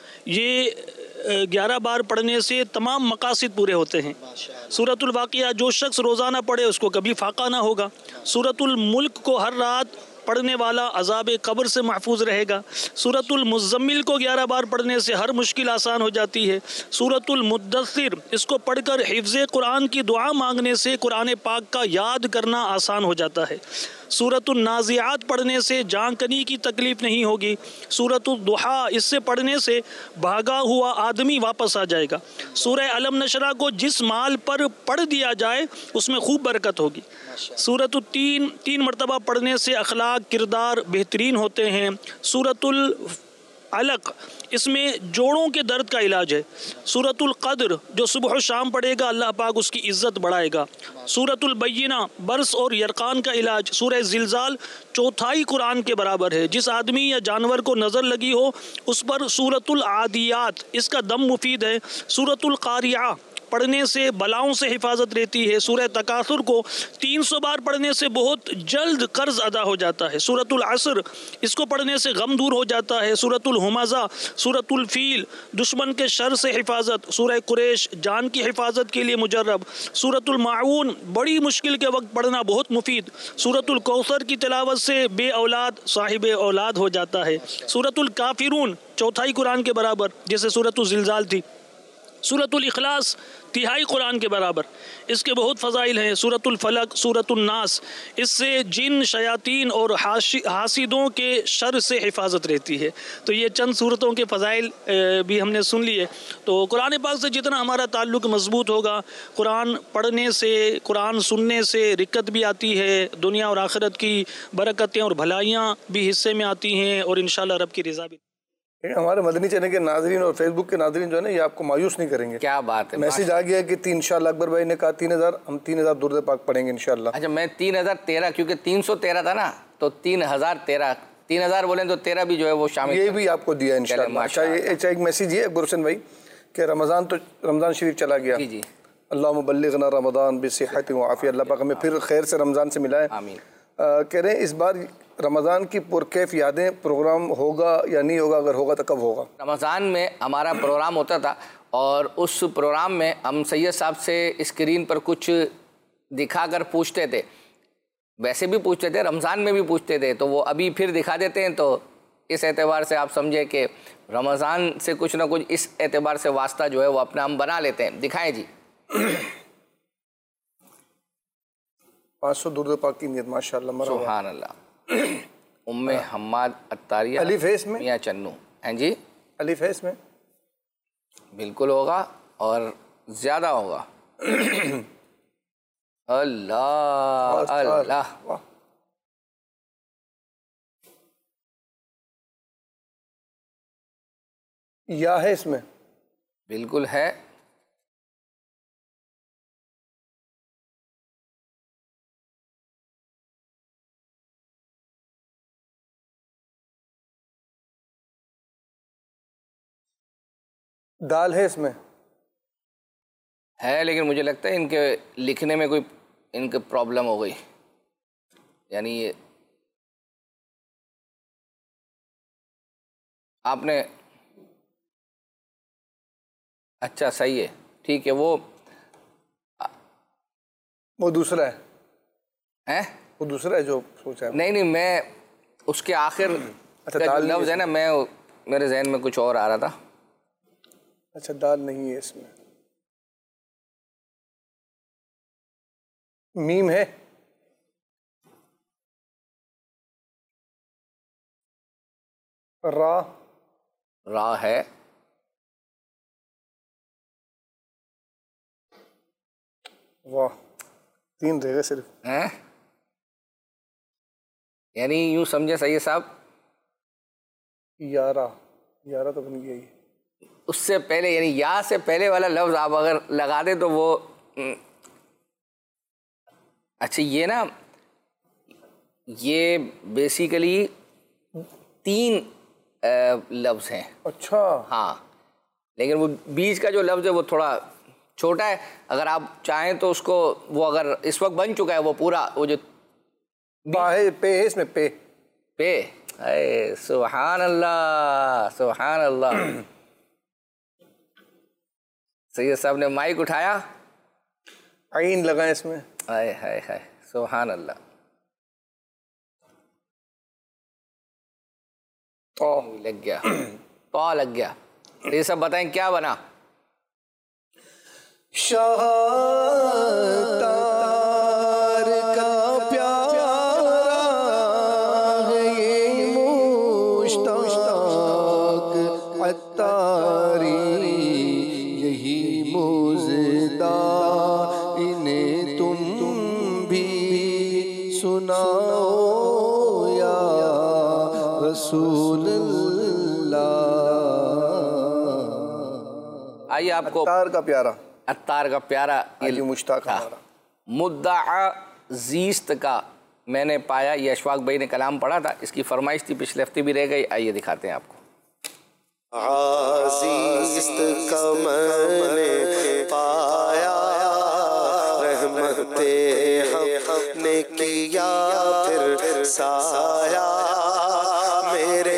ये 11 बार पढ़ने से तमाम मकासिद पूरे होते हैं। सूरतुल वाक़िया, जो शख्स रोज़ाना पढ़े उसको कभी फाका ना होगा। सूरतुल मुल्क को हर रात पढ़ने वाला अज़ाब कब्र से महफूज रहेगा। सूरतुल मुज़म्मिल को 11 बार पढ़ने से हर मुश्किल आसान हो जाती है। सूरतुल मुद्दस्सिर, इसको पढ़कर हिफ्ज़े कुरान की दुआ मांगने से कुरान पाक का याद करना आसान हो जाता है। सूरतुल नाज़ियात पढ़ने से जांकनी की तकलीफ़ नहीं होगी। सूरतुल दुहा, इससे पढ़ने से भागा हुआ आदमी वापस आ जाएगा। सूरह अलम नशरा को जिस माल पर पढ़ दिया जाए उसमें खूब बरकत होगी। सूरतुल तीन मरतबा पढ़ने से अखलाक किरदार बेहतरीन होते हैं। सूरतुल अलक, इसमें जोड़ों के दर्द का इलाज है। सूरतुल क़द्र, जो सुबह शाम पढ़ेगा अल्लाह पाक उसकी इज़्ज़त बढ़ाएगा। सूरतुल बय्यिना, बर्स और यरकान का इलाज। सूरह ज़िलज़ाल चौथाई कुरान के बराबर है। जिस आदमी या जानवर को नज़र लगी हो उस पर सूरतुल आदियात, इसका दम मुफीद है। सूरतुल क़ारिआ, पढ़ने से बलाओं से हिफाजत रहती है। सूरह तकासुर को 300 बार पढ़ने से बहुत जल्द कर्ज अदा हो जाता है। सूरतुल असर, इसको पढ़ने से गम दूर हो जाता है। सूरतुल हुमज़ा, सूरतुल फील, दुश्मन के शर से हिफाजत। सूरह कुरैश, जान की हिफाजत के लिए मुजर्रब। सूरतुल माऊन, बड़ी मुश्किल के वक्त पढ़ना बहुत मुफीद। सूरतुल कौसर की तिलावत से बे औलाद साहिब औलाद हो जाता है। सूरतुल काफिरून, चौथाई कुरान के बराबर, जैसे सूरतुल ज़िलज़ाल थी। सूरतुल इखलास, तिहाई कुरान के बराबर, इसके बहुत फ़ज़ाइल हैं। सूरतुल फलक, सूरतुल नास, इससे जिन शयातीन और हासिदों के शर से हिफाजत रहती है। तो ये चंद सूरतों के फ़ज़ाइल भी हमने सुन लिए। तो कुरान पाक से जितना हमारा ताल्लुक़ मज़बूत होगा, कुरान पढ़ने से, कुरान सुनने से रिक्कत भी आती है, दुनिया और आखिरत की बरकतें और भलाइयाँ भी हिस्से में आती हैं और इंशाअल्लाह रब की रज़ा भी। हमारे मदनी चैनल के नाज़रीन और फेसबुक के नाज़रीन जो है ना, ये आपको मायूस नहीं करेंगे। क्या बात है, मैसेज आ गया कि इंशाअल्लाह अकबर भाई ने कहा 3000, हम 3000 दुरूद पाक पढ़ेंगे इंशाअल्लाह। अच्छा, मैं 3013, क्योंकि 313 था ना, तो 3013, 3000 बोलें तो 13 भी जो है वो शामिल, ये भी आपको दिया इंशाअल्लाह। अच्छा, एक मैसेज ये अकबर हुसैन भाई कि रमज़ान शरीफ चला गया। जी जी, अल्लाहुम्मा बल्लिग़ना रमज़ान बिस्सिहति व आफ़ियत, अल्लाह पाक हमें फिर खैर से रमज़ान से मिलाए। आमीन। कह रहे हैं इस बार रमज़ान की पुरकैफ यादें प्रोग्राम होगा या नहीं होगा, अगर होगा तो कब होगा? रमज़ान में हमारा प्रोग्राम होता था और उस प्रोग्राम में हम सैयद साहब से स्क्रीन पर कुछ दिखाकर पूछते थे, वैसे भी पूछते थे, रमज़ान में भी पूछते थे, तो वो अभी फिर दिखा देते हैं। तो इस एतबार से आप समझे कि रमज़ान से कुछ ना कुछ इस एतबार से वास्ता जो है वो अपना हम बना लेते हैं। दिखाएं जी। 500 दुरूद पाक की नियत, माशाअल्लाह, सुभान अल्लाह। उम्मे हम्माद अत्तारिया, अलिफ है इसमें? मियाँ चन्नू। हैं जी, अलिफ है इसमें? बिल्कुल होगा और ज़्यादा होगा। अल्लाह अल्लाह। या है इसमें? बिल्कुल है। दाल है इसमें? है, लेकिन मुझे लगता है इनके लिखने में कोई इनके प्रॉब्लम हो गई, यानी ये आपने, अच्छा सही है, ठीक है। वो दूसरा है? हैं? वो दूसरा है जो सोचा है? नहीं, मैं उसके आखिर अच्छा, का दाल लफ्ज़ है ना, मेरे जहन में कुछ और आ रहा था। अच्छा, दाल नहीं है इसमें। मीम है? रा है। वाह, 3 रह गए सिर्फ। हैं? यानी यूं समझे सही साहब, 11 तो बन गया ही। उससे पहले यानी या से पहले वाला लफ्ज़ आप अगर लगा दे तो वो अच्छा, ये ना, ये बेसिकली 3 लफ्ज़ हैं। अच्छा, हाँ, लेकिन वो बीच का जो लफ्ज़ है वो थोड़ा छोटा है। अगर आप चाहें तो उसको, वो अगर इस वक्त बन चुका है वो पूरा, वो जो है, पे है इसमें, पे। अरे सुभान अल्लाह, सुभान अल्लाह। सैयद साहब ने माइक उठाया, आइन लगा इसमें। हाय हाय हाय, सुभान अल्लाह। लग गया, तो लग गया। ये सब बताएं क्या बना? शाहतार का प्यारा है ये मुश्ताक अत्तारी, यही मुज़दा इन्हें तुम भी सुनाओ या रसूल अल्लाह। आइए आपको अत्तार का प्यारा, अत्तार का प्यारा, ये मुश्ताक हमारा। मुद्दा ज़ीस्त का मैंने पाया, ये अशफाक भाई ने कलाम पढ़ा था, इसकी फरमाइश थी, पिछले हफ्ते भी रह गई। आइए दिखाते हैं आपको। ज़ीस्त का मैंने पाया, रहमते हमने किया फिर साया, मेरे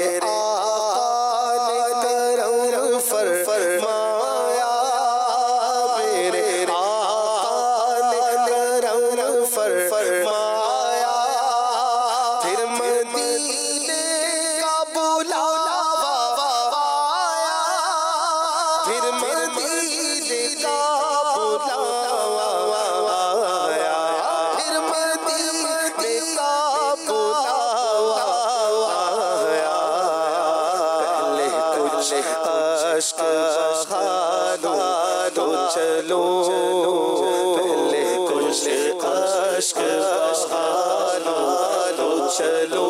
चलो पहले कुछ अश्क बहालो तो चलो,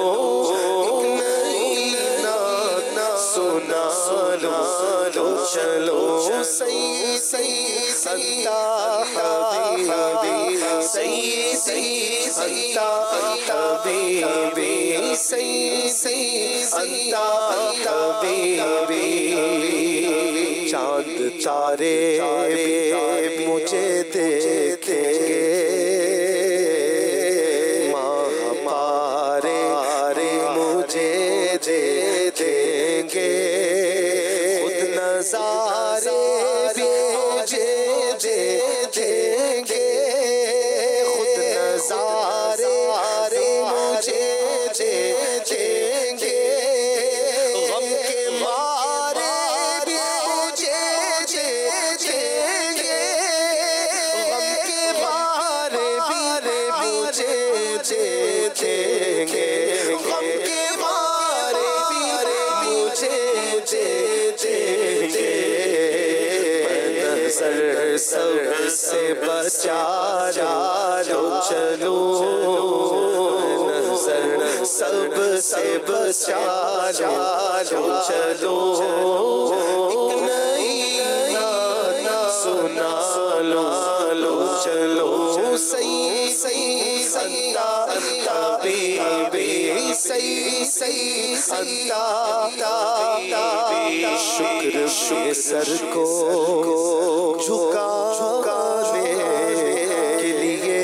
ना सुना लो तो चलो, सही सही संता हबीबी, सही सही संता हबीबी, सही सही संता हबीबी। चांद तारे मुझे देखेंगे, माह पारे नजारे भी मुझे दे देंगे, खुद नजारे मुझे दे देंगे, गम के मारे भी मुझे दे देंगे, गम के मारे भी मुझे दे देंगे, गम के मारे भी मुझे दे देंगे। नजर सबसे बचा लो चलो, नजर सबसे बचा लो चलो, एक नई गाना सुना लो चलो, सही अंता बीबी, सही अंता शुक्र में सर को झुकाने के लिए,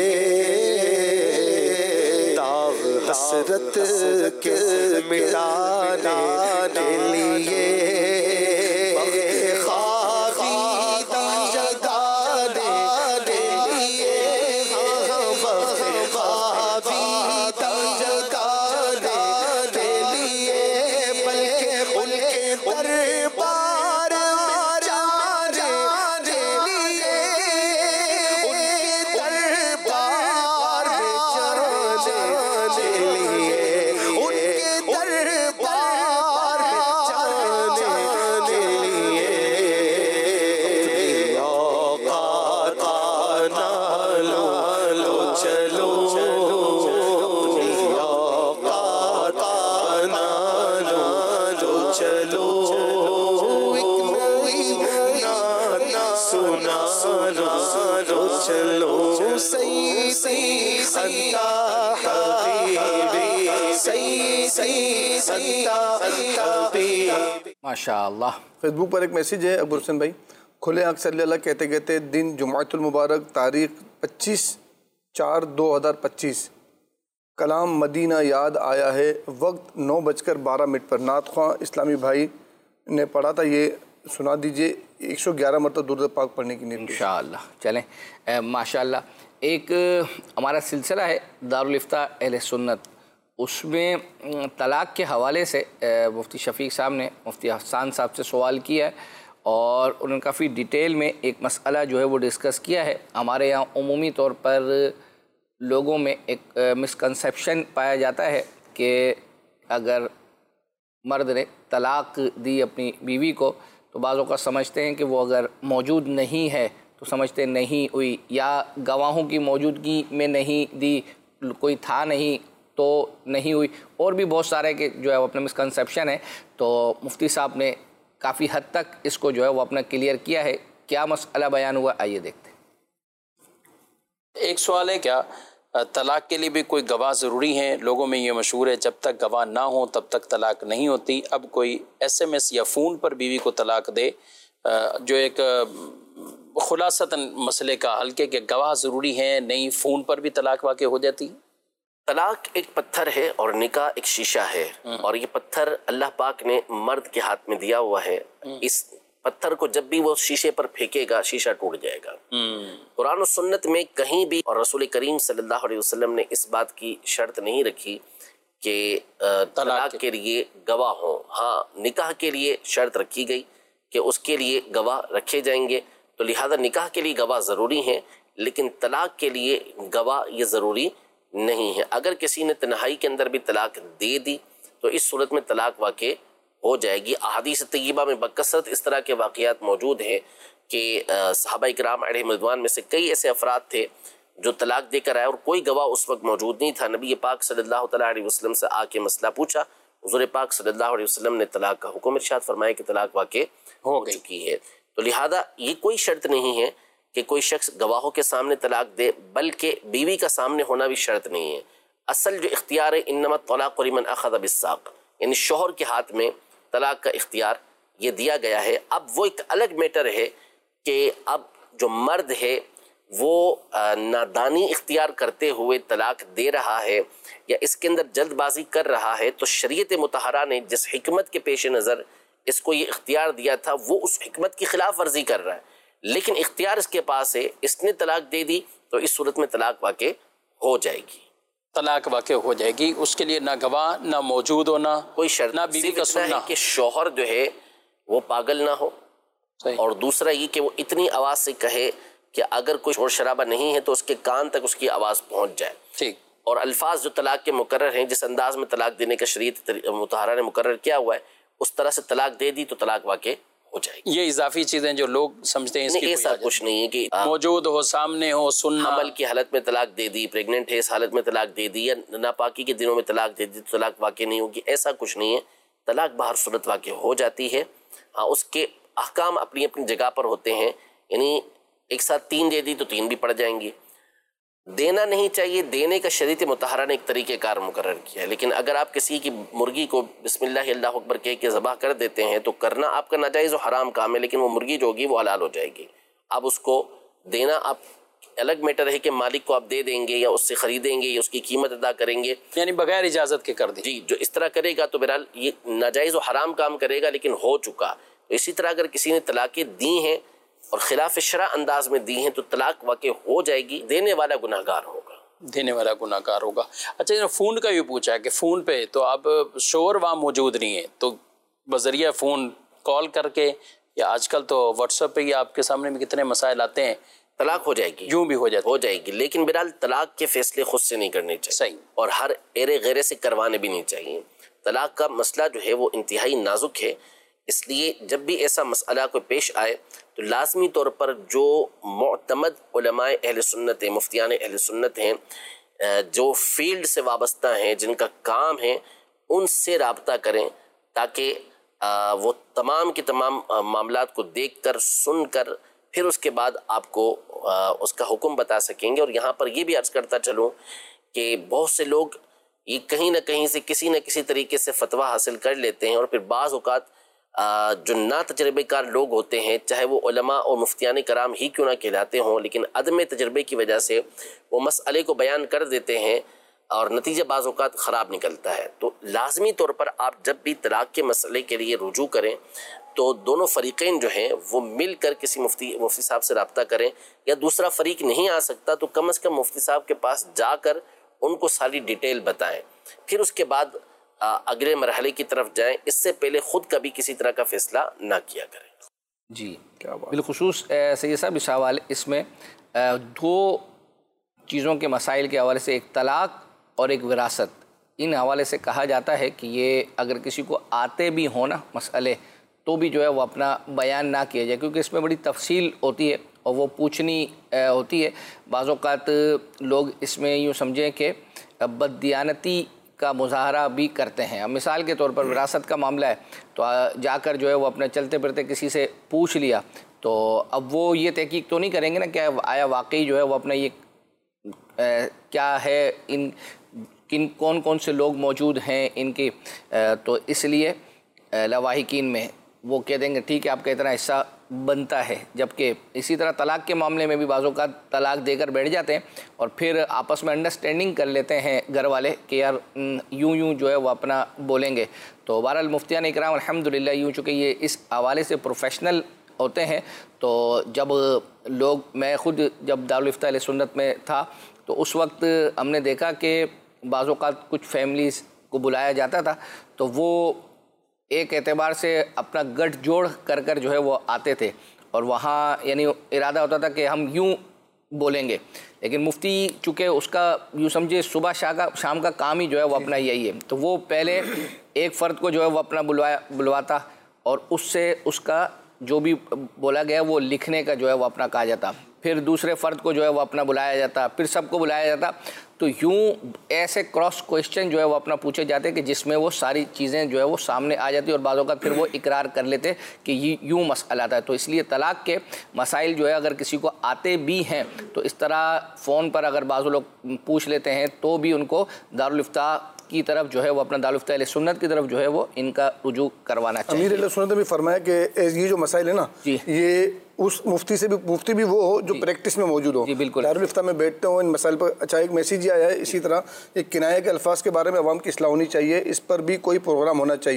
दाग हसरत के मिटाने के लिए, ख्वाबीदा जगाने के लिए, ख्वाबीदा जगाने के लिए, बल्कि उनके दरबार में जाने के लिए, उनके दरबार में जाने के लिए, उनके दरबार में जाने के लिए, औकात ना लो चलो, औकात ना लो चलो, एक नई गाना सुना लो चलो, सही अंता हबीबी, सही अंता हबीबी। माशाअल्लाह। फेसबुक पर एक मैसेज है अकबर हुसैन भाई, खुले आँख से अल्लाह कहते कहते दिन जुमातुल मुबारक तारीख 25/4/2025, कलाम मदीना याद आया है, वक्त 9:12 पर। नात ख्वां इस्लामी भाई ने पढ़ा था, ये सुना दीजिए। 111 मरतबा दुरूद पाक पढ़ने की नीयत इंशाअल्लाह। चलें माशाअल्लाह। एक हमारा सिलसिला है दारुल इफ्ता अहले सुन्नत, उसमें तलाक़ के हवाले से मुफ्ती शफ़ीक साहब ने मुफ्ती हसन साहब से सवाल किया है और उन्होंने काफ़ी डिटेल में एक मसला जो है वो डिस्कस किया है। हमारे यहाँ उमूमी तौर पर लोगों में एक मिसकंसेप्शन पाया जाता है कि अगर मर्द ने तलाक़ दी अपनी बीवी को तो बाज़ों का समझते हैं कि वो अगर मौजूद नहीं है तो समझते नहीं हुई, या गवाहों की मौजूदगी में नहीं दी, कोई था नहीं तो नहीं हुई, और भी बहुत सारे के जो है वो अपने मिसकंसेप्शन है। तो मुफ्ती साहब ने काफ़ी हद तक इसको जो है वो अपना क्लियर किया है। क्या मसला बयान हुआ, आइए देखते हैं। एक सवाल है, क्या तलाक़ के लिए भी कोई गवाह ज़रूरी हैं? लोगों में ये मशहूर है जब तक गवाह ना हो तब तक तलाक़ नहीं होती। अब कोई SMS या फ़ोन पर बीवी को तलाक़ दे, जो एक खुलासतन मसले का हल्के के गवाह ज़रूरी हैं, नहीं फ़ोन पर भी तलाक़ वाक़ई हो जाती? तलाक एक पत्थर है और निकाह एक शीशा है, और ये पत्थर अल्लाह पाक ने मर्द के हाथ में दिया हुआ है। इस पत्थर को जब भी वो शीशे पर फेंकेगा शीशा टूट जाएगा। कुरान और सुन्नत में कहीं भी, और रसूल करीम सल्लल्लाहु अलैहि वसल्लम ने इस बात की शर्त नहीं रखी कि तलाक के लिए गवाह हो। हाँ, निकाह के लिए शर्त रखी गई कि उसके लिए गवाह रखे जाएंगे, तो लिहाजा निकाह के लिए गवाह ज़रूरी हैं, लेकिन तलाक के लिए गवाह ये ज़रूरी नहीं है। अगर किसी ने तन्हाई के अंदर भी तलाक दे दी तो इस सूरत में तलाक वाक़ई हो जाएगी। अहादीस तय्यबा में बकसरत इस तरह के वाक़यात मौजूद हैं कि सहाबा इकराम अलैहिम में से कई ऐसे अफराद थे जो तलाक देकर आए और कोई गवाह उस वक्त मौजूद नहीं था। नबी पाक सल्लल्लाहु अलैहि वसल्लम से आके मसला पूछा, हुज़ूर पाक सल्लल्लाहु अलैहि वसल्लम ने तलाक का हुक्म इरशाद फरमाया कि तलाक वाक़ई हो चुकी है। तो लिहाजा ये कोई शर्त नहीं है कि कोई शख्स गवाहों के सामने तलाक दे, बल्कि बीवी का सामने होना भी शर्त नहीं है। असल जो इख्तियार है, इन्नमा तलाक़ु लिमन अख़ज़ बिस्साक़, यानी शौहर के हाथ में तलाक का इख्तियार ये दिया गया है। अब वो एक अलग मैटर है कि अब जो मर्द है वो नादानी इख्तियार करते हुए तलाक दे रहा है या इसके अंदर जल्दबाजी कर रहा है, तो शरीयत मुतहरा ने जिस हिकमत के पेश नज़र इसको ये इख्तियार दिया था वो उस हिकमत की खिलाफ वर्जी कर रहा है, लेकिन इख्तियार इसके पास है, इसने तलाक दे दी तो इस सूरत में तलाक वाक़ई हो जाएगी। तलाक वाक़ई हो जाएगी, उसके लिए ना गवाह ना मौजूद होना कोई शर्त, ना बीवी का सुनना कि शौहर जो है वो पागल ना हो, और दूसरा ये कि वो इतनी आवाज़ से कहे कि अगर कोई शोर शराबा नहीं है तो उसके कान तक उसकी आवाज़ पहुँच जाए। ठीक। और अल्फाज जो तलाक के मुकर्रर हैं, जिस अंदाज में तलाक देने का शरीयत मुतहरा ने मुकर्रर किया हुआ है, उस तरह से तलाक दे दी तो तलाक वाक़ई हो जाएगी। ये इजाफी चीजें जो लोग समझते हैं इसकी ऐसा कुछ नहीं है कि मौजूद हो, सामने हो, सुनना। हमल की हालत में तलाक दे दी, प्रेग्नेंट है इस हालत में तलाक दे दी, या नापाकी के दिनों में तलाक दे दी तो तलाक वाक़ई नहीं होगी, ऐसा कुछ नहीं है। तलाक बाहर सूरत वाक़ई हो जाती है। हाँ, उसके अहकाम अपनी अपनी जगह पर होते हैं, यानी एक साथ 3 दे दी तो 3 भी पड़ जाएंगी। देना नहीं चाहिए, देने का शरीयत मुतहरा ने एक तरीक़ेकार मुकर्रर किया है, लेकिन अगर आप किसी की मुर्गी को बिस्मिल्लाह अल्लाहु अकबर कह के ज़बह कर देते हैं तो करना आपका नाजायज़ और हराम काम है, लेकिन वो मुर्गी जो होगी वो हलाल हो जाएगी। अब उसको देना आप अलग मैटर है कि मालिक को आप दे देंगे या उससे ख़रीदेंगे या उसकी कीमत अदा करेंगे, यानी बगैर इजाज़त के कर दी। जी, जो इस तरह करेगा तो बहरहाल ये नाजायज़ और हराम काम करेगा, लेकिन हो चुका। तो इसी तरह अगर किसी ने तलाक़ें दी हैं और खिलाफ शरा अंदाज में दी हैं तो तलाक वाक़ई हो जाएगी, देने वाला गुनाहगार होगा। देने वाला गुनाहगार होगा। अच्छा, फ़ोन का भी पूछा है कि फ़ोन पे तो अब शोर वहाँ मौजूद नहीं है, तो बजरिया फ़ोन कॉल करके या आजकल तो व्हाट्सएप पे ही आपके सामने में कितने मसाइल आते हैं, तलाक हो जाएगी, यूँ भी हो जाएगी, लेकिन बहरहाल तलाक के फैसले खुद से नहीं करने चाहिए। सही। और हर एरे गैरे से करवाने भी नहीं चाहिए। तलाक का मसला जो है वो इंतहाई नाजुक है, इसलिए जब भी ऐसा मसला कोई पेश आए तो लाजमी तौर पर जो मुअतमद उलमाए अहले सुन्नत हैं, मुफ्तियान अहले सुन्नत हैं, जो फील्ड से वाबस्ता हैं, जिनका काम है, उनसे राब्ता करें ताकि वो तमाम के तमाम मामलात को देखकर सुनकर फिर उसके बाद आपको उसका हुक्म बता सकेंगे। और यहाँ पर ये भी अर्ज़ करता चलूँ कि बहुत से लोग ये कहीं ना कहीं से किसी न किसी तरीके से फतवा हासिल कर लेते हैं और फिर बाज़ औक़ात जो ना तजर्बेकार लोग होते हैं, चाहे वो उलमा और मुफ्तियान कराम ही क्यों ना कहलाते हों, लेकिन अदम तजर्बे की वजह से वो मसले को बयान कर देते हैं और नतीजा बाज़ औक़ात ख़राब निकलता है। तो लाजमी तौर पर आप जब भी तलाक़ के मसले के लिए रुजू करें तो दोनों फ़रीक़ैन जो हैं वो मिल कर किसी मुफ्ती साहब से रब्ता करें, या दूसरा फ़रीक़ नहीं आ सकता तो कम से कम मुफ्ती साहब के पास जाकर उनको सारी डिटेल बताएं, फिर उसके बाद अगले मरहले की तरफ जाएं। इससे पहले ख़ुद कभी किसी तरह का फ़ैसला ना किया करें। जी, क्या बात। बिलखुसूस सैयद साहब इस हवाले इसमें 2 चीज़ों के मसाइल के हवाले से, एक तलाक और एक विरासत, इन हवाले से कहा जाता है कि ये अगर किसी को आते भी हों ना मसले तो भी जो है वो अपना बयान ना किया जाए, क्योंकि इसमें बड़ी तफसील होती है और वो पूछनी होती है। बाज़ औक़ात लोग इसमें यूँ समझें कि बददियानती का मुजाहरा भी करते हैं। अब मिसाल के तौर पर विरासत का मामला है तो जाकर जो है वो अपने चलते फिरते किसी से पूछ लिया, तो अब वो ये तहकीक तो नहीं करेंगे ना क्या आया वाकई जो है वो अपना ये क्या है, किन कौन कौन से लोग मौजूद हैं इनके, तो इसलिए लवाहिकीन में वो कह देंगे ठीक है आपका इतना हिस्सा बनता है। जबकि इसी तरह तलाक के मामले में भी बाज़ों का तलाक देकर बैठ जाते हैं और फिर आपस में अंडरस्टैंडिंग कर लेते हैं घर वाले कि यार यूं जो है वो अपना बोलेंगे। तो बहरहाल मुफ्तियान इकराम अल्हम्दुलिल्लाह यूँ चूँकि ये इस हवाले से प्रोफेशनल होते हैं, तो जब लोग, मैं ख़ुद जब दारुल इफ्ता अहले सुन्नत में था तो उस वक्त हमने देखा कि बाज़ औक़ात कुछ फैमिलीज़ को बुलाया जाता था तो वो एक एतबार से अपना गठ जोड़ कर कर जो है वो आते थे और वहाँ यानी इरादा होता था कि हम यूँ बोलेंगे, लेकिन मुफ्ती चूँकि उसका यूँ समझे सुबह शाम का काम ही जो है वो अपना यही है, तो वो पहले एक फ़र्द को जो है वो अपना बुलवाता और उससे उसका जो भी बोला गया वो लिखने का जो है वो अपना कहा जाता, फिर दूसरे फ़र्द को जो है वो अपना बुलाया जाता, फिर सबको बुलाया जाता। तो यूँ ऐसे क्रॉस क्वेश्चन जो है वो अपना पूछे जाते कि जिसमें वो सारी चीज़ें जो है वो सामने आ जाती और बाज़ औक़ात फिर वो इकरार कर लेते कि ये यूँ मसला था। तो इसलिए तलाक़ के मसाइल जो है अगर किसी को आते भी हैं तो इस तरह फ़ोन पर अगर बाज़ लोग पूछ लेते हैं तो भी उनको दारुल इफ्ता की तरफ जो है वो अपना दारुल इफ्ता अहले सुन्नत की तरफ जो है वो इनका रुजू करवाना चाहिए। अमीर अहले सुन्नत ने भी फरमाया कि ये जो मसाइल है ना, ये उस मुफ्ती भी वो हो जो प्रैक्टिस में मौजूद हो, दारुल इफ्ता में बैठते हो इन मसाइल पर। अच्छा, एक मैसेज आया है इसी तरह, एक किनाया के अल्फाज के बारे में अवाम की इस्लाह होनी चाहिए, इस पर भी कोई प्रोग्राम होना चाहिए।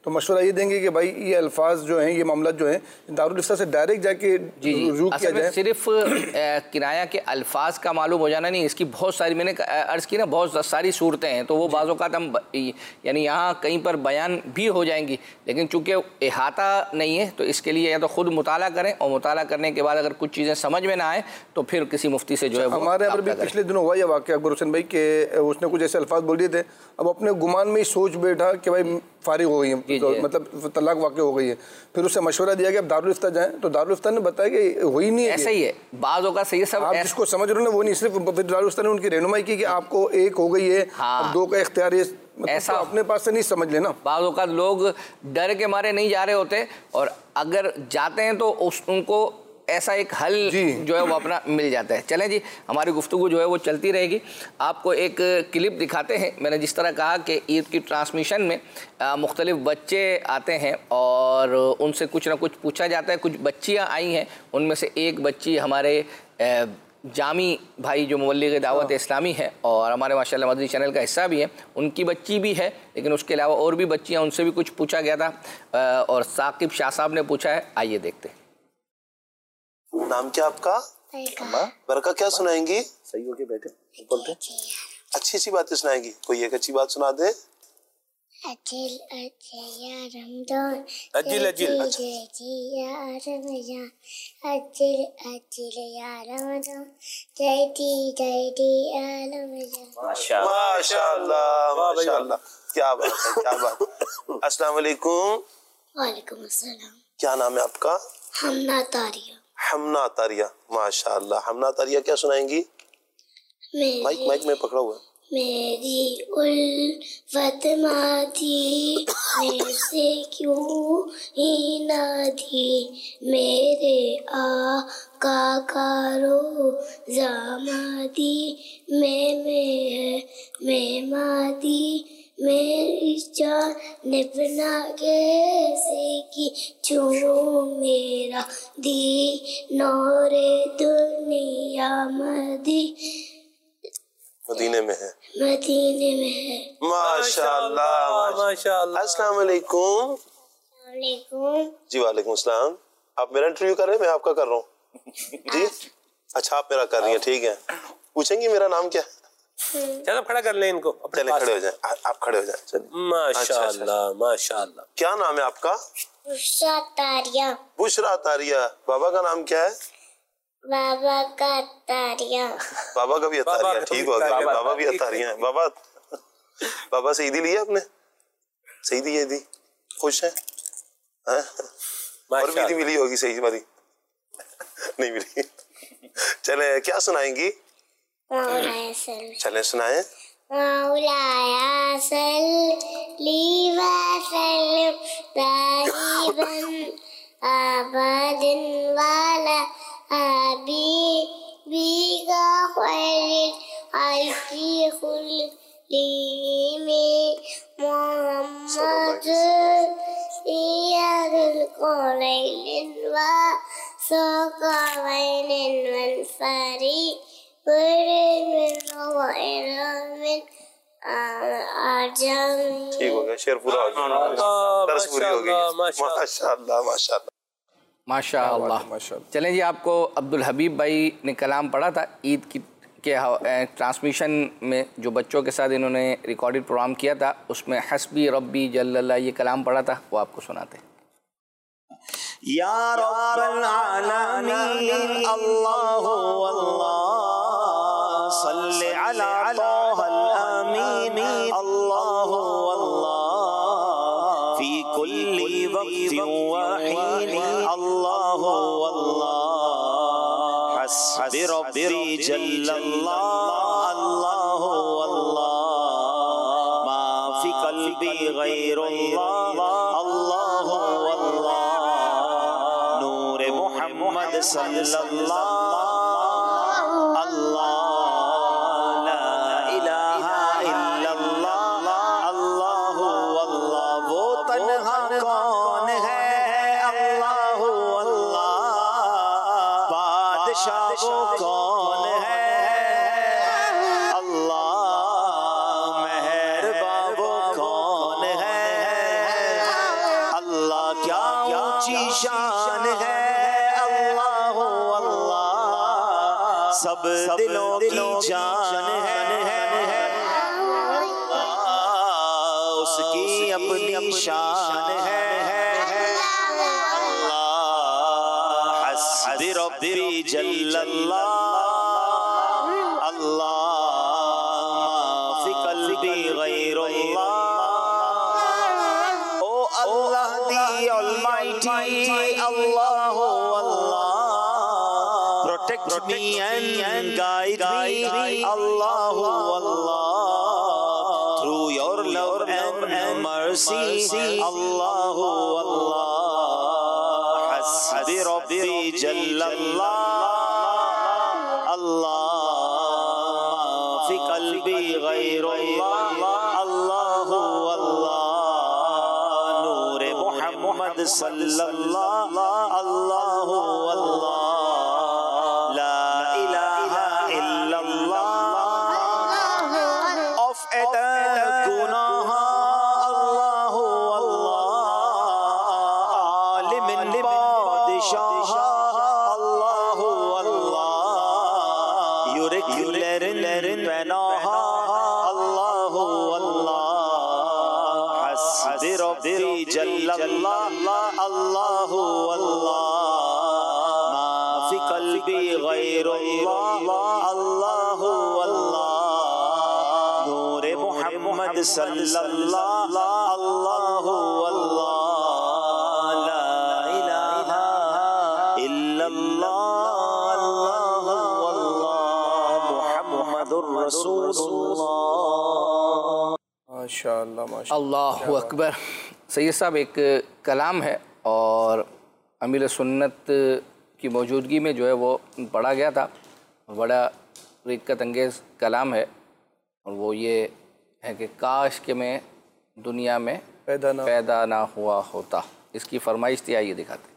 तो मशवरा ये देंगे कि भाई ये अल्फाज जो हैं, ये मामला जो हैं, दारुल इफ्ता से डायरेक्ट जाके रुजू किया जाए। सिर्फ किराया के अल्फाज का मालूम हो जाना नहीं, इसकी बहुत सारी, मैंने अर्ज़ की ना, बहुत सारी सूरतें हैं। तो वो बाज़ औक़ात हम यानी यहाँ कहीं पर बयान भी हो जाएंगी, लेकिन चूँकि अहाता नहीं है तो इसके लिए या तो ख़ुद मुताला करें, और मुताला करने के बाद अगर कुछ चीज़ें समझ में ना आए तो फिर किसी मुफ्ती से जो है हमारे यहाँ पर भी पिछले दिनों हुआ यह वाक़या अकबर हुसैन भाई के, उसने कुछ ऐसे अल्फाज बोल दिए थे, अब अपने गुमान में ही सोच बैठा कि भाई फारिग हो गई है, तो मतलब तलाक वाक़ हो गई है। फिर उससे मशवरा दिया कि अब दारुल इफ्ता जाएँ, तो दारुल इफ्ता ने बताया कि हो ही नहीं है, ऐसा ही है। बाज़ औक़ात सही है सब, आप जिसको समझ रहे हो ना वो नहीं, सिर्फ दारुल इफ्ता ने उनकी रहनुमाई की कि आपको एक हो गई है, अब दो का इख्तियार है, मतलब ऐसा तो अपने पास से नहीं समझ लेना। बाज़ औक़ात लोग डर के मारे नहीं जा रहे होते, और अगर जाते हैं तो उनको ऐसा एक हल जो है वो अपना मिल जाता है। चलें जी, हमारी गुफ्तगू जो है वो चलती रहेगी। आपको एक क्लिप दिखाते हैं। मैंने जिस तरह कहा कि ईद की ट्रांसमिशन में मुख्तलिफ बच्चे आते हैं और उनसे कुछ ना कुछ पूछा जाता है। कुछ बच्चियाँ आई हैं, उनमें से एक बच्ची हमारे जामी भाई जो मुबल्लिग़ दावत इस्लामी है और हमारे माशाल्लाह मदनी चैनल का हिस्सा भी है, उनकी बच्ची भी है, लेकिन उसके अलावा और भी बच्चियाँ, उनसे भी कुछ पूछा गया था और साकिब शाह साहब ने पूछा है। आइए देखते हैं। नाम क्या आपका? बरका। क्या सुनाएंगी? सही हो के बैठे बोलते। अच्छी अच्छी बातें सुनाएंगी, कोई एक अच्छी बात सुना दे। अजिल या रमजान, अजिल अजिल या रमजान, अजिल या रमजान, जयती या रमजान। माशाअल्लाह माशाअल्लाह, क्या बात है, क्या बात। अस्सलाम वालेकुम। वालेकुम अस्सलाम। क्या नाम है आपका? हमना तारिया। हमना तारिया, माशाअल्लाह। हमना तारिया क्या सुनाएंगी? माइक में पकड़ा हुआ है। मेरी उल्फत मादी से क्यों ही ना दी, मेरे आका का रोज़ा मादी मैं मादी, मेरी जान निपना कैसे की चूं मेरा दी नौरे दुनिया मदी, मदीने में है, मदीने में है। माशाअल्लाह माशाअल्लाह। अस्सलाम वालेकुम। जी वालेकुम अस्सलाम। आप मेरा इंटरव्यू कर रहे हैं, मैं आपका कर रहा हूँ जी? अच्छा, आप मेरा कर रही हैं, ठीक है। पूछेंगी मेरा नाम क्या? चलो खड़ा कर लें इनको। चले खड़े हो जाएं, आप खड़े हो जाएं। चलिए। माशाअल्लाह माशाअल्लाह। क्या नाम है आपका? बुशरा तारिया। बुशरा तारिया। बाबा का नाम क्या है? बाबा का तारिया। बाबा का भी अतारिया, ठीक हो गया। बाबा भी अतारिया है। बाबा से ईदी लिया आपने? सही दी ईदी, खुश है? और भी ईदी मिली होगी सही वाली? नहीं मिली। चले, क्या सुनाएंगी? चले सुनाए। मौलाया सल्ली व सल्लिम दाइमन अबदन वाला हबीबी का खैर आइकी खुली में मोहम्मद सियारुल कौलैन व सौकवैन वंफरी ठीक हो गया, शेर पूरा हो गया, दर्स पूरी हो गई। माशाअल्लाह माशाअल्लाह माशाअल्लाह। चलें जी, आपको अब्दुल हबीब भाई ने कलाम पढ़ा था ईद की के ट्रांसमिशन में, जो बच्चों के साथ इन्होंने रिकॉर्डेड प्रोग्राम किया था, उसमें हस्बी रब्बी जल्लल्लाह ये कलाम पढ़ा था, वो आपको सुनाते हैं। या रब्बल आलमीन अल्लाहु अल्लाह सल्ली अला तोहल अमीन अल्लाहु अल्लाह फी कुल्ली वक्तिन व हीन अल्लाहु अल्लाह हस्बी रब्बी जल्लल्लाह अल्लाहु अल्लाह मा फी क़ल्बी गैरुल्लाह अल्लाहु अल्लाह मोहम्मद सल्लल्लाहु अल्लाह ला इलाहा इल्लल्लाह अल्लाहु अल्लाह। वो तन्हा कौन है अल्लाहु अल्लाह, बादशाह वो कौन है अल्लाह, मेहरबान वो कौन है ऊंची शान है अल्लाह अल्लाह, सब दिलों की जान है उसकी अपनी शान है अल्लाह। हस्बी रब्बी जल्लल्लाह अल्लाह, फी क़ल्बी गैरुल्लाह। O Allah the almighty Allah Allah, protect me and guide me Allah Allah, through your love and mercy Allah Allah। हस्बी रब्बी जल्लल्लाह अल्लाह, फी क़ल्बी गैरुल्लाह अल्लाह अल्लाह। नूरे मोहम्मद सल्लल्लाह अल्लाह अल्लाह, ला इलाहा इल्लल्लाह, of एतन गुनाह अल्लाह अल्लाह। आलिमिन बादशाह अल्लाह अल्लाह, युरिकुलरिन पनाह अल्लाह अल्लाह। हस्बी रब्बी जल्लल्लाह अल्लाह अल्लाह, मा फी क़ल्बी गैरुल्लाह अल्लाह अल्लाह। नूरे मोहम्मद सल्लल्लाह अल्लाह अल्लाह, ला इलाहा इल्लल्लाह अल्लाह अल्लाह, मुहम्मदुर रसूलुल्लाह। माशाअल्लाह माशाअल्लाह, अल्लाहु अकबर। सैयद साहब, एक कलाम है और अमीर सुन्नत की मौजूदगी में जो है वो पढ़ा गया था। बड़ा रिक्कत अंगेज़ कलाम है और वो ये है कि काश के मैं दुनिया में पैदा ना हुआ होता। इसकी फरमाइश थी, आइए दिखाते।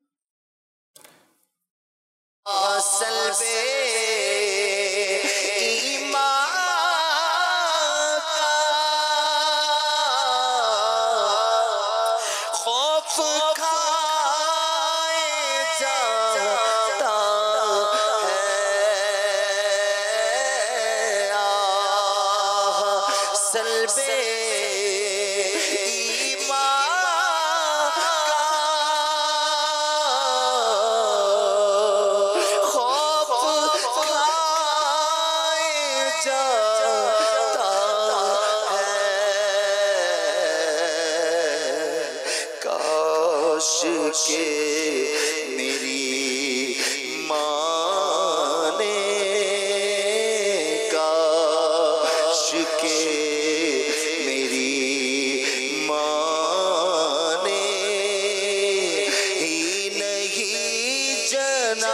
के मेरी माँ ने, काश के मेरी माँ ने ही नहीं जना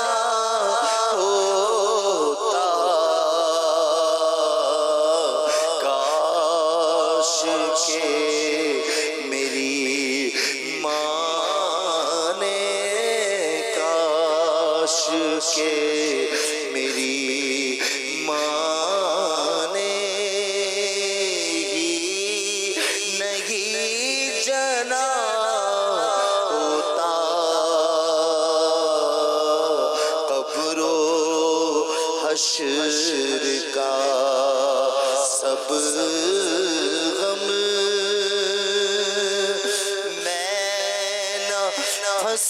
होता, काश के मेरी के मेरी माँ ने ही नहीं जना होता, कब्रो हश्र का सब गम मैं न फंस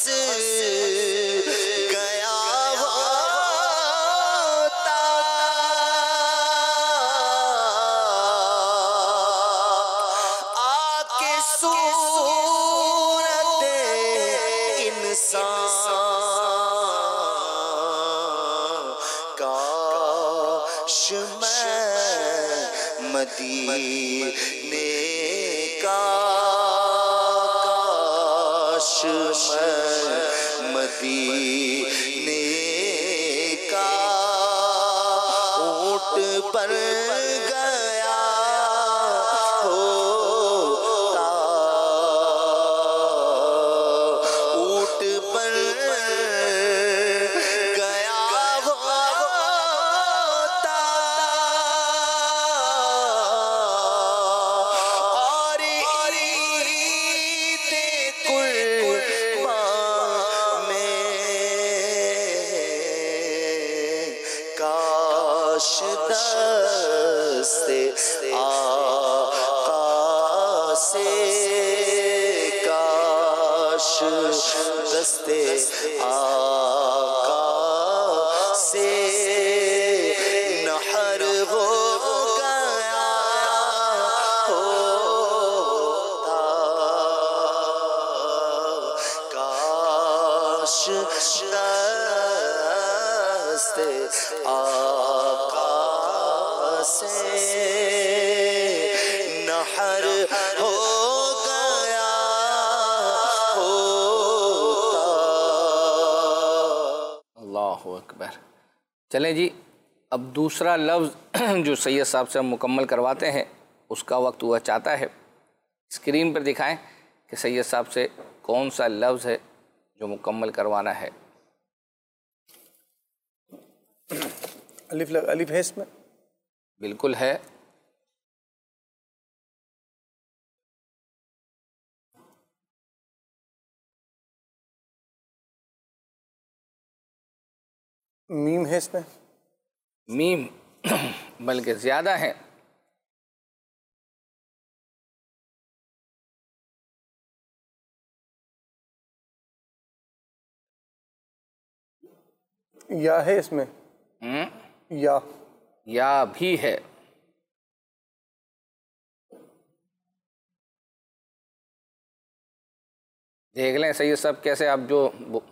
मदीने का, काश मैं मदीने का ऊंट बन गया होता, ऊंट बन गया होता, और ईद कुल दस्ते आका से नहर हो गया होता, काश दस्ते आका से नहर हो गया होता। अल्लाहु अकबर। चलें जी, अब दूसरा लफ्ज़ जो सैयद साहब से हम मुकम्मल करवाते हैं उसका वक्त हुआ चाहता है। स्क्रीन पर दिखाएं कि सैयद साहब से कौन सा लफ्ज़ है जो मुकम्मल करवाना है। अलिफ है इसमें? बिल्कुल है। मीम है इसमें? मीम बल्कि ज़्यादा है। या है इसमें? या भी है। देख लें सही सब कैसे आप जो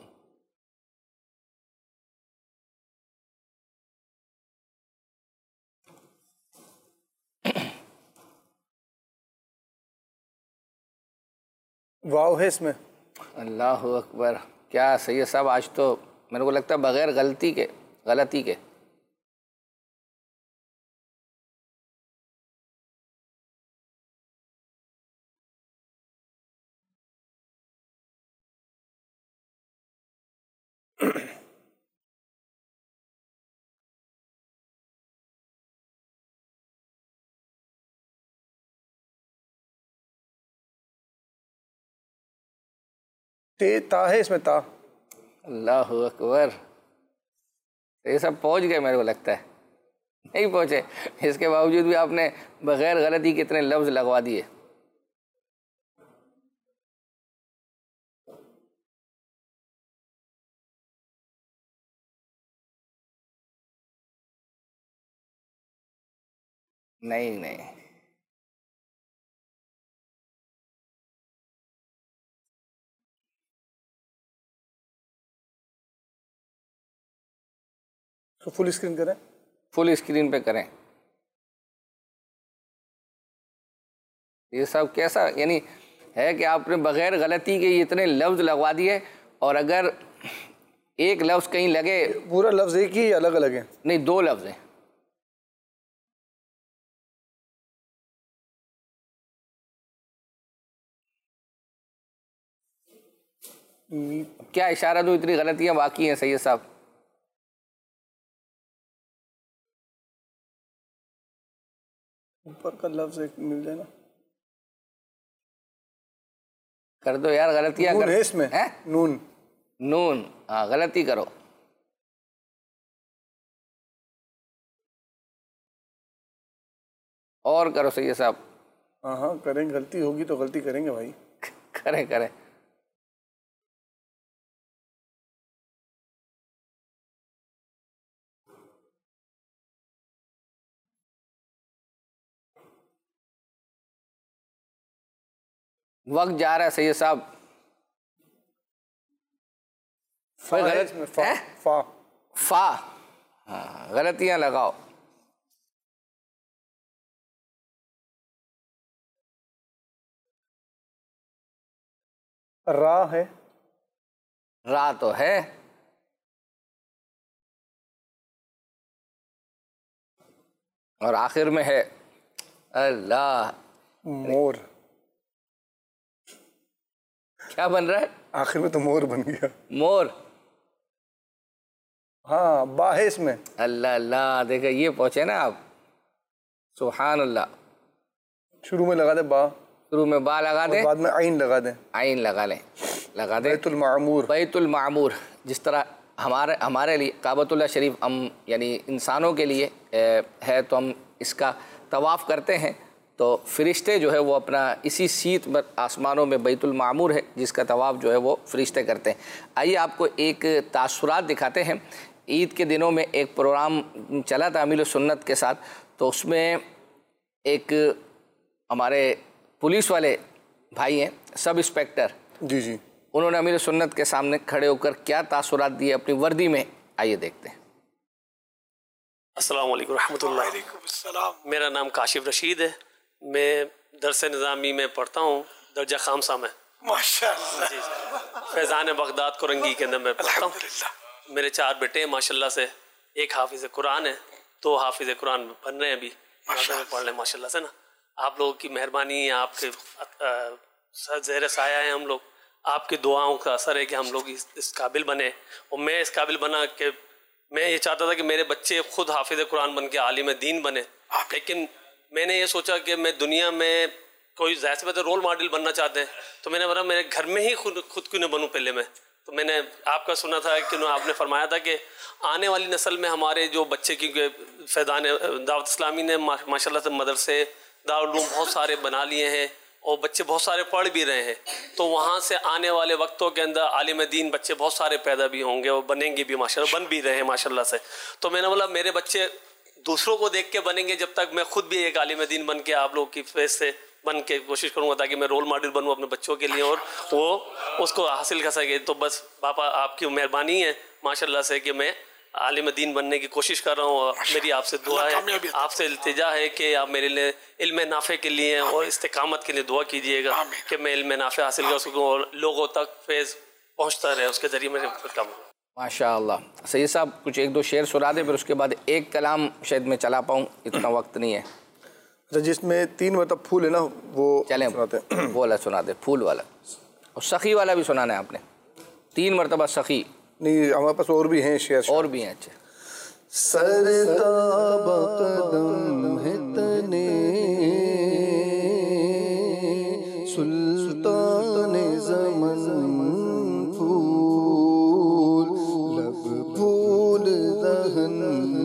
वाव है इसमें? अल्लाहु अकबर। क्या सैयद साहब आज तो मेरे को लगता है बग़ैर गलती के ता है इसमें? ता। अल्लाहु अकबर। ये सब पहुंच गए मेरे को लगता है। नहीं पहुंचे, इसके बावजूद भी आपने बग़ैर गलती कितने लफ्ज़ लगवा दिए। नहीं तो फुल स्क्रीन करें? फुल स्क्रीन पे करें। ये सब कैसा यानी है कि आपने बग़ैर गलती के इतने लफ्ज़ लगवा दिए, और अगर एक लफ्ज़ कहीं लगे। पूरा लफ्ज़ एक ही अलग अलग है? नहीं, दो लफ्ज़ हैं। क्या इशारा दो, इतनी गलतियां बाकी हैं सैयद साहब। ऊपर का लफ्ज़ एक मिल जाए ना। कर दो यार, गलतियां नून है इसमें? है नून। हाँ, गलती करो। और करो सैयद साहब। हाँ करेंगे, गलती होगी तो गलती करेंगे भाई। करें। वक्त जा रहा है सैयद साहब। फा। हाँ, गलतियां लगाओ। रा है? रा तो है। और आखिर में है अल्लाह। मोर। क्या बन रहा है? आखिर में तो मोर बन गया। मोर। हाँ, बा है इसमें? अल्लाह अल्लाह, देखो ये पहुंचे ना आप। सुभान अल्लाह। शुरू में लगा दे बा। शुरू में बा लगा दे, बाद में आइन लगा दे। आइन लगा दे। बैतुल मामूर। बैतुल मामूर। जिस तरह हमारे लिए काबतुल्लाह शरीफ हम यानी इंसानों के लिए है, तो हम इसका तवाफ़ करते हैं, तो फरिश्ते जो है वो अपना इसी सीत पर आसमानों में बैतुल मामूर है जिसका तवाफ़ जो है वो फरिश्ते करते हैं। आइए आपको एक तासुरात दिखाते हैं। ईद के दिनों में एक प्रोग्राम चला था अमीर सुन्नत के साथ, तो उसमें एक हमारे पुलिस वाले भाई हैं, सब इंस्पेक्टर जी, उन्होंने अमीर सुन्नत के सामने खड़े होकर क्या तासुरात दिए अपनी वर्दी में, आइए देखते हैं। अस्सलाम वालेकुम रहमतुल्लाह। मेरा नाम काशिफ रशीद है, मैं दरस निज़ामी में पढ़ता हूँ, दर्जा खामसा में। माशाअल्लाह। जी, फैज़ान बगदाद कुरंगी के अंदर मैं पढ़ता हूँ। मेरे 4 बेटे माशाल्लाह से, एक हाफिज़ कुरान है, 2 हाफिज़ कुरान बन रहे हैं अभी, पढ़ रहे हैं माशाल्लाह से ना। आप लोगों की मेहरबानी है, आपके ज़ेर साया है हम लोग, आपकी दुआओं का असर है कि हम लोग इस काबिल बने। और मैं इस काबिल बना कि मैं ये चाहता था कि मेरे बच्चे खुद हाफिज़ कुरान बन के आलिम दीन बने, लेकिन मैंने ये सोचा कि मैं दुनिया में कोई ज़ाहिर सी बात है रोल मॉडल बनना चाहते हैं, तो मैंने बोला मेरे घर में ही खुद क्यों न बनूँ पहले मैं। तो मैंने आपका सुना था कि आपने फरमाया था कि आने वाली नस्ल में हमारे जो बच्चे, क्योंकि फैज़ान दावत इस्लामी ने माशाल्लाह से मदरसे दारुल उलूम बहुत सारे बना लिए हैं और बच्चे बहुत सारे पढ़ भी रहे हैं, तो वहाँ से आने वाले वक्तों के अंदर आलिम दीन बच्चे बहुत सारे पैदा भी होंगे और बनेंगे भी माशाल्लाह, बन भी रहे हैं माशाल्लाह से। तो मैंने बोला मेरे बच्चे दूसरों को देख के बनेंगे जब तक मैं खुद भी एक आलिम दीन बन के आप लोगों की फेस से बन के कोशिश करूँगा ताकि मैं रोल मॉडल बनूँ अपने बच्चों के लिए और वो उसको हासिल कर सके। तो बस पापा आपकी मेहरबानी है माशाल्लाह से कि मैं आलिम दीन बनने की कोशिश कर रहा हूँ। और मेरी आपसे दुआ है, आपसे इल्तिजा है कि आप मेरे लिए इल्म नाफ़े के लिए और इस्तिकामत के लिए दुआ कीजिएगा कि मैं इल्म नाफ़े हासिल कर सकूँ और लोगों तक फैज़ पहुँचता रहे, उसके ज़रिए मेरे काम। माशाअल्लाह। सैयद साहब कुछ 1-2 शेर सुना दें, फिर उसके बाद एक कलाम शायद मैं चला पाऊँ, इतना वक्त नहीं है। अच्छा, जिसमें 3 मतलब फूल है ना, वो चलें वो वाला सुना दे, फूल वाला, और सखी वाला भी सुनाना है आपने, 3 मरतबा सखी। नहीं, हमारे पास और भी हैं शेर, और भी हैं। अच्छा, सरताब कदम है तने सुल्तान ज़मन फूल, लब फूल दहन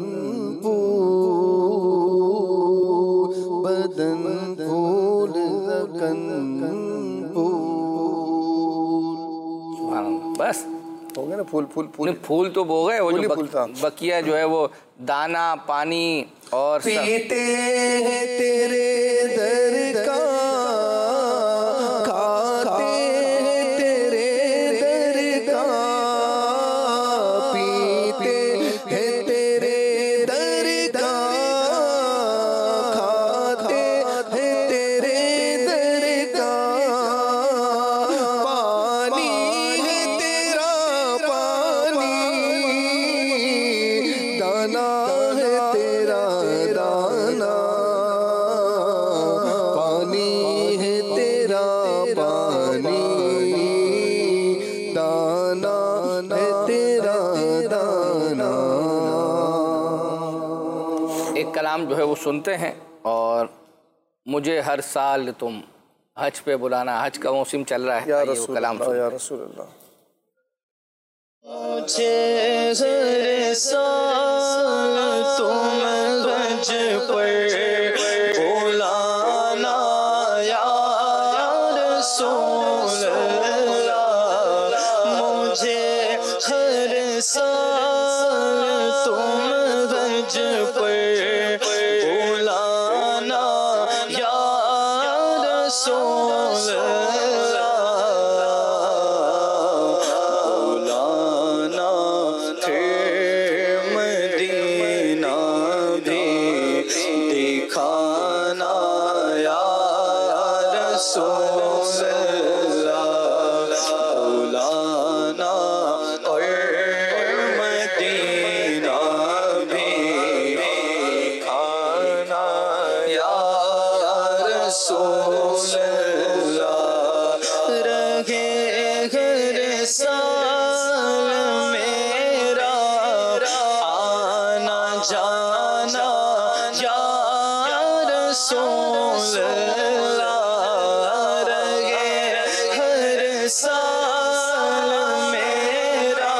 फूल, बदन फूल दकन फूल। बस हो गया ना, फूल फूल फूल फूल तो वो गए, वो जो बकिया जो है वो दाना पानी और पीते हैं तेरे दर का, खाते हैं तेरे दर का, पीते हैं तेरे दर का, खाते हैं तेरे दर का, पानी है तेरा पानी, दाना है तेरा दाना, पानी है तेरा पानी, दाना है तेरा दाना। एक कलाम जो है वो सुनते हैं। और मुझे हर साल तुम हज पे बुलाना, हज का मौसम चल रहा है, ये वो कलाम सुनते हैं। या रसूल अल्लाह। मुझे हर साल तुम हज पर बुलाना, या रसूल अल्लाह, मुझे हर साल तुम हज पर बुलाना, या रसूल अल्लाह, बुलाना फिर मदीना भी दिखाना, या रसूल अल्लाह, बुलाना और मदीना भी दिखाना, या रसूल अल्लाह, रहे हर साल मेरा आना जाना, या रसूल अल्लाह, रहे हर साल मेरा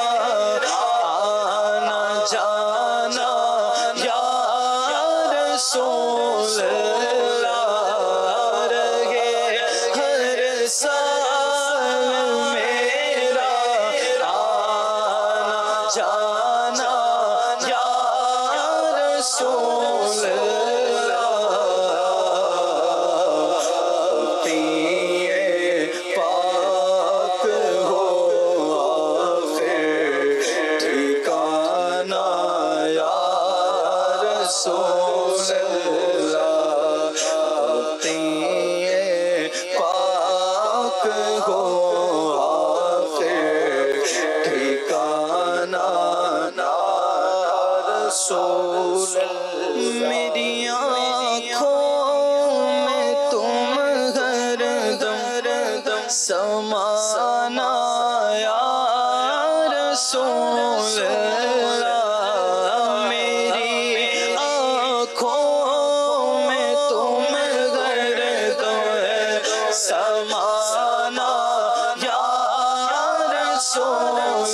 आना जाना, या रसूल अल्लाह, जाना या रसूल पाक हो आखिर ठिकाना या रसूल पाक हो आखिर ठिकाना या रसूल मेरी आँखों में तुम हरदम समाना या रसूल मेरी आँखों में तुम हरदम समाना या रसूल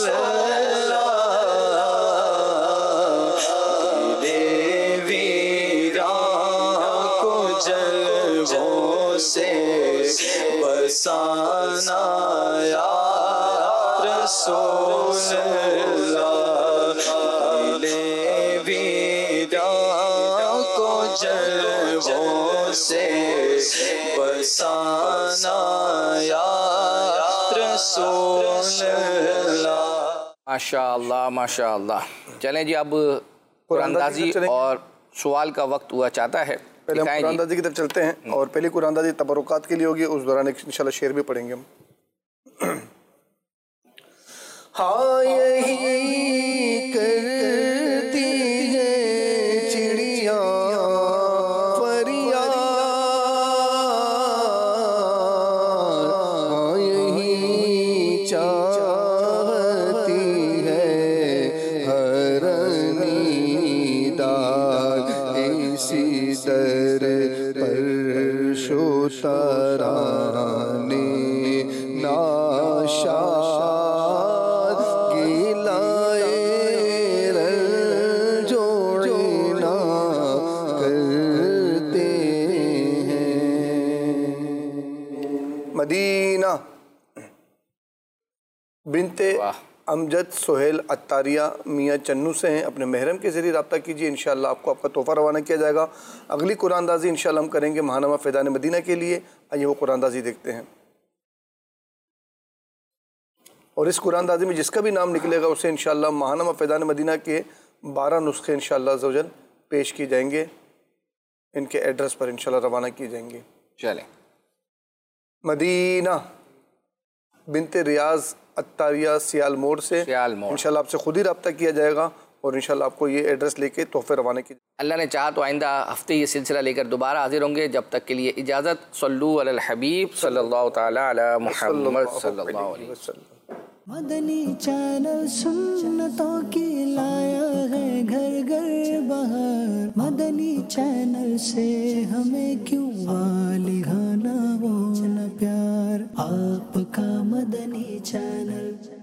से बसाना या रसूल दिले वीरा को जलवों से बसाना या रसूल। माशाअल्लाह माशाअल्लाह। चलें जी, अब कुरानंदाजी और सवाल का वक्त हुआ चाहता है। पहले हम कुरानंदाजी की तरफ चलते हैं और पहली कुरानंदाजी तबरुकात के लिए होगी, उस दौरान इंशाल्लाह शेर भी पढ़ेंगे हम। हाँ यही करती है चिड़िया फरियाद, हाँ यही चाहती है हरनीदार, इसी दर पर शोतराने नाशाद गिलाए जोड़े ना करते हैं। मदीना बिनते अमजद सोहेल अत्तारिया मियाँ चन्नू से हैं। अपने महरम के ज़रिए रब्ता कीजिए, इंशाअल्लाह आपको आपका तोहफ़ा रवाना किया जाएगा। अगली कुरानंदाज़ी इंशाअल्लाह हम करेंगे महानामा फ़ैज़ान मदीना के लिए। आइए वो कुरानंदाज़ी देखते हैं और इस कुरानंदाज़ी में जिसका भी नाम निकलेगा उसे इंशाअल्लाह महानामा फ़ैज़ान मदीना के 12 नुस्खे इंशाअल्लाह ज़वजल पेश किए जाएंगे, इनके एड्रेस पर इंशाअल्लाह रवाना किए जाएंगे। चलें। मदीना बिनते रियाज अत्तारिया सियाल मोड़ से इंशाल्लाह आपसे खुद ही रब्ता किया जाएगा और इंशाल्लाह आपको ये एड्रेस लेके तोहफे रवाना किए। अल्लाह ने चाहा तो आइंदा हफ्ते ये सिलसिला लेकर दोबारा हाजिर होंगे। जब तक के लिए इजाज़त। सल्लु अलल हबीब सल्लल्लाहु तआला अला मुहम्मद सल्लल्लाहु अलैहि वसल्लम। मदनी चैनल सुन्नतों की लाया है घर घर बहार। मदनी चैनल से हमें क्यों वाली खाना वो न प्यार। आपका मदनी चैनल।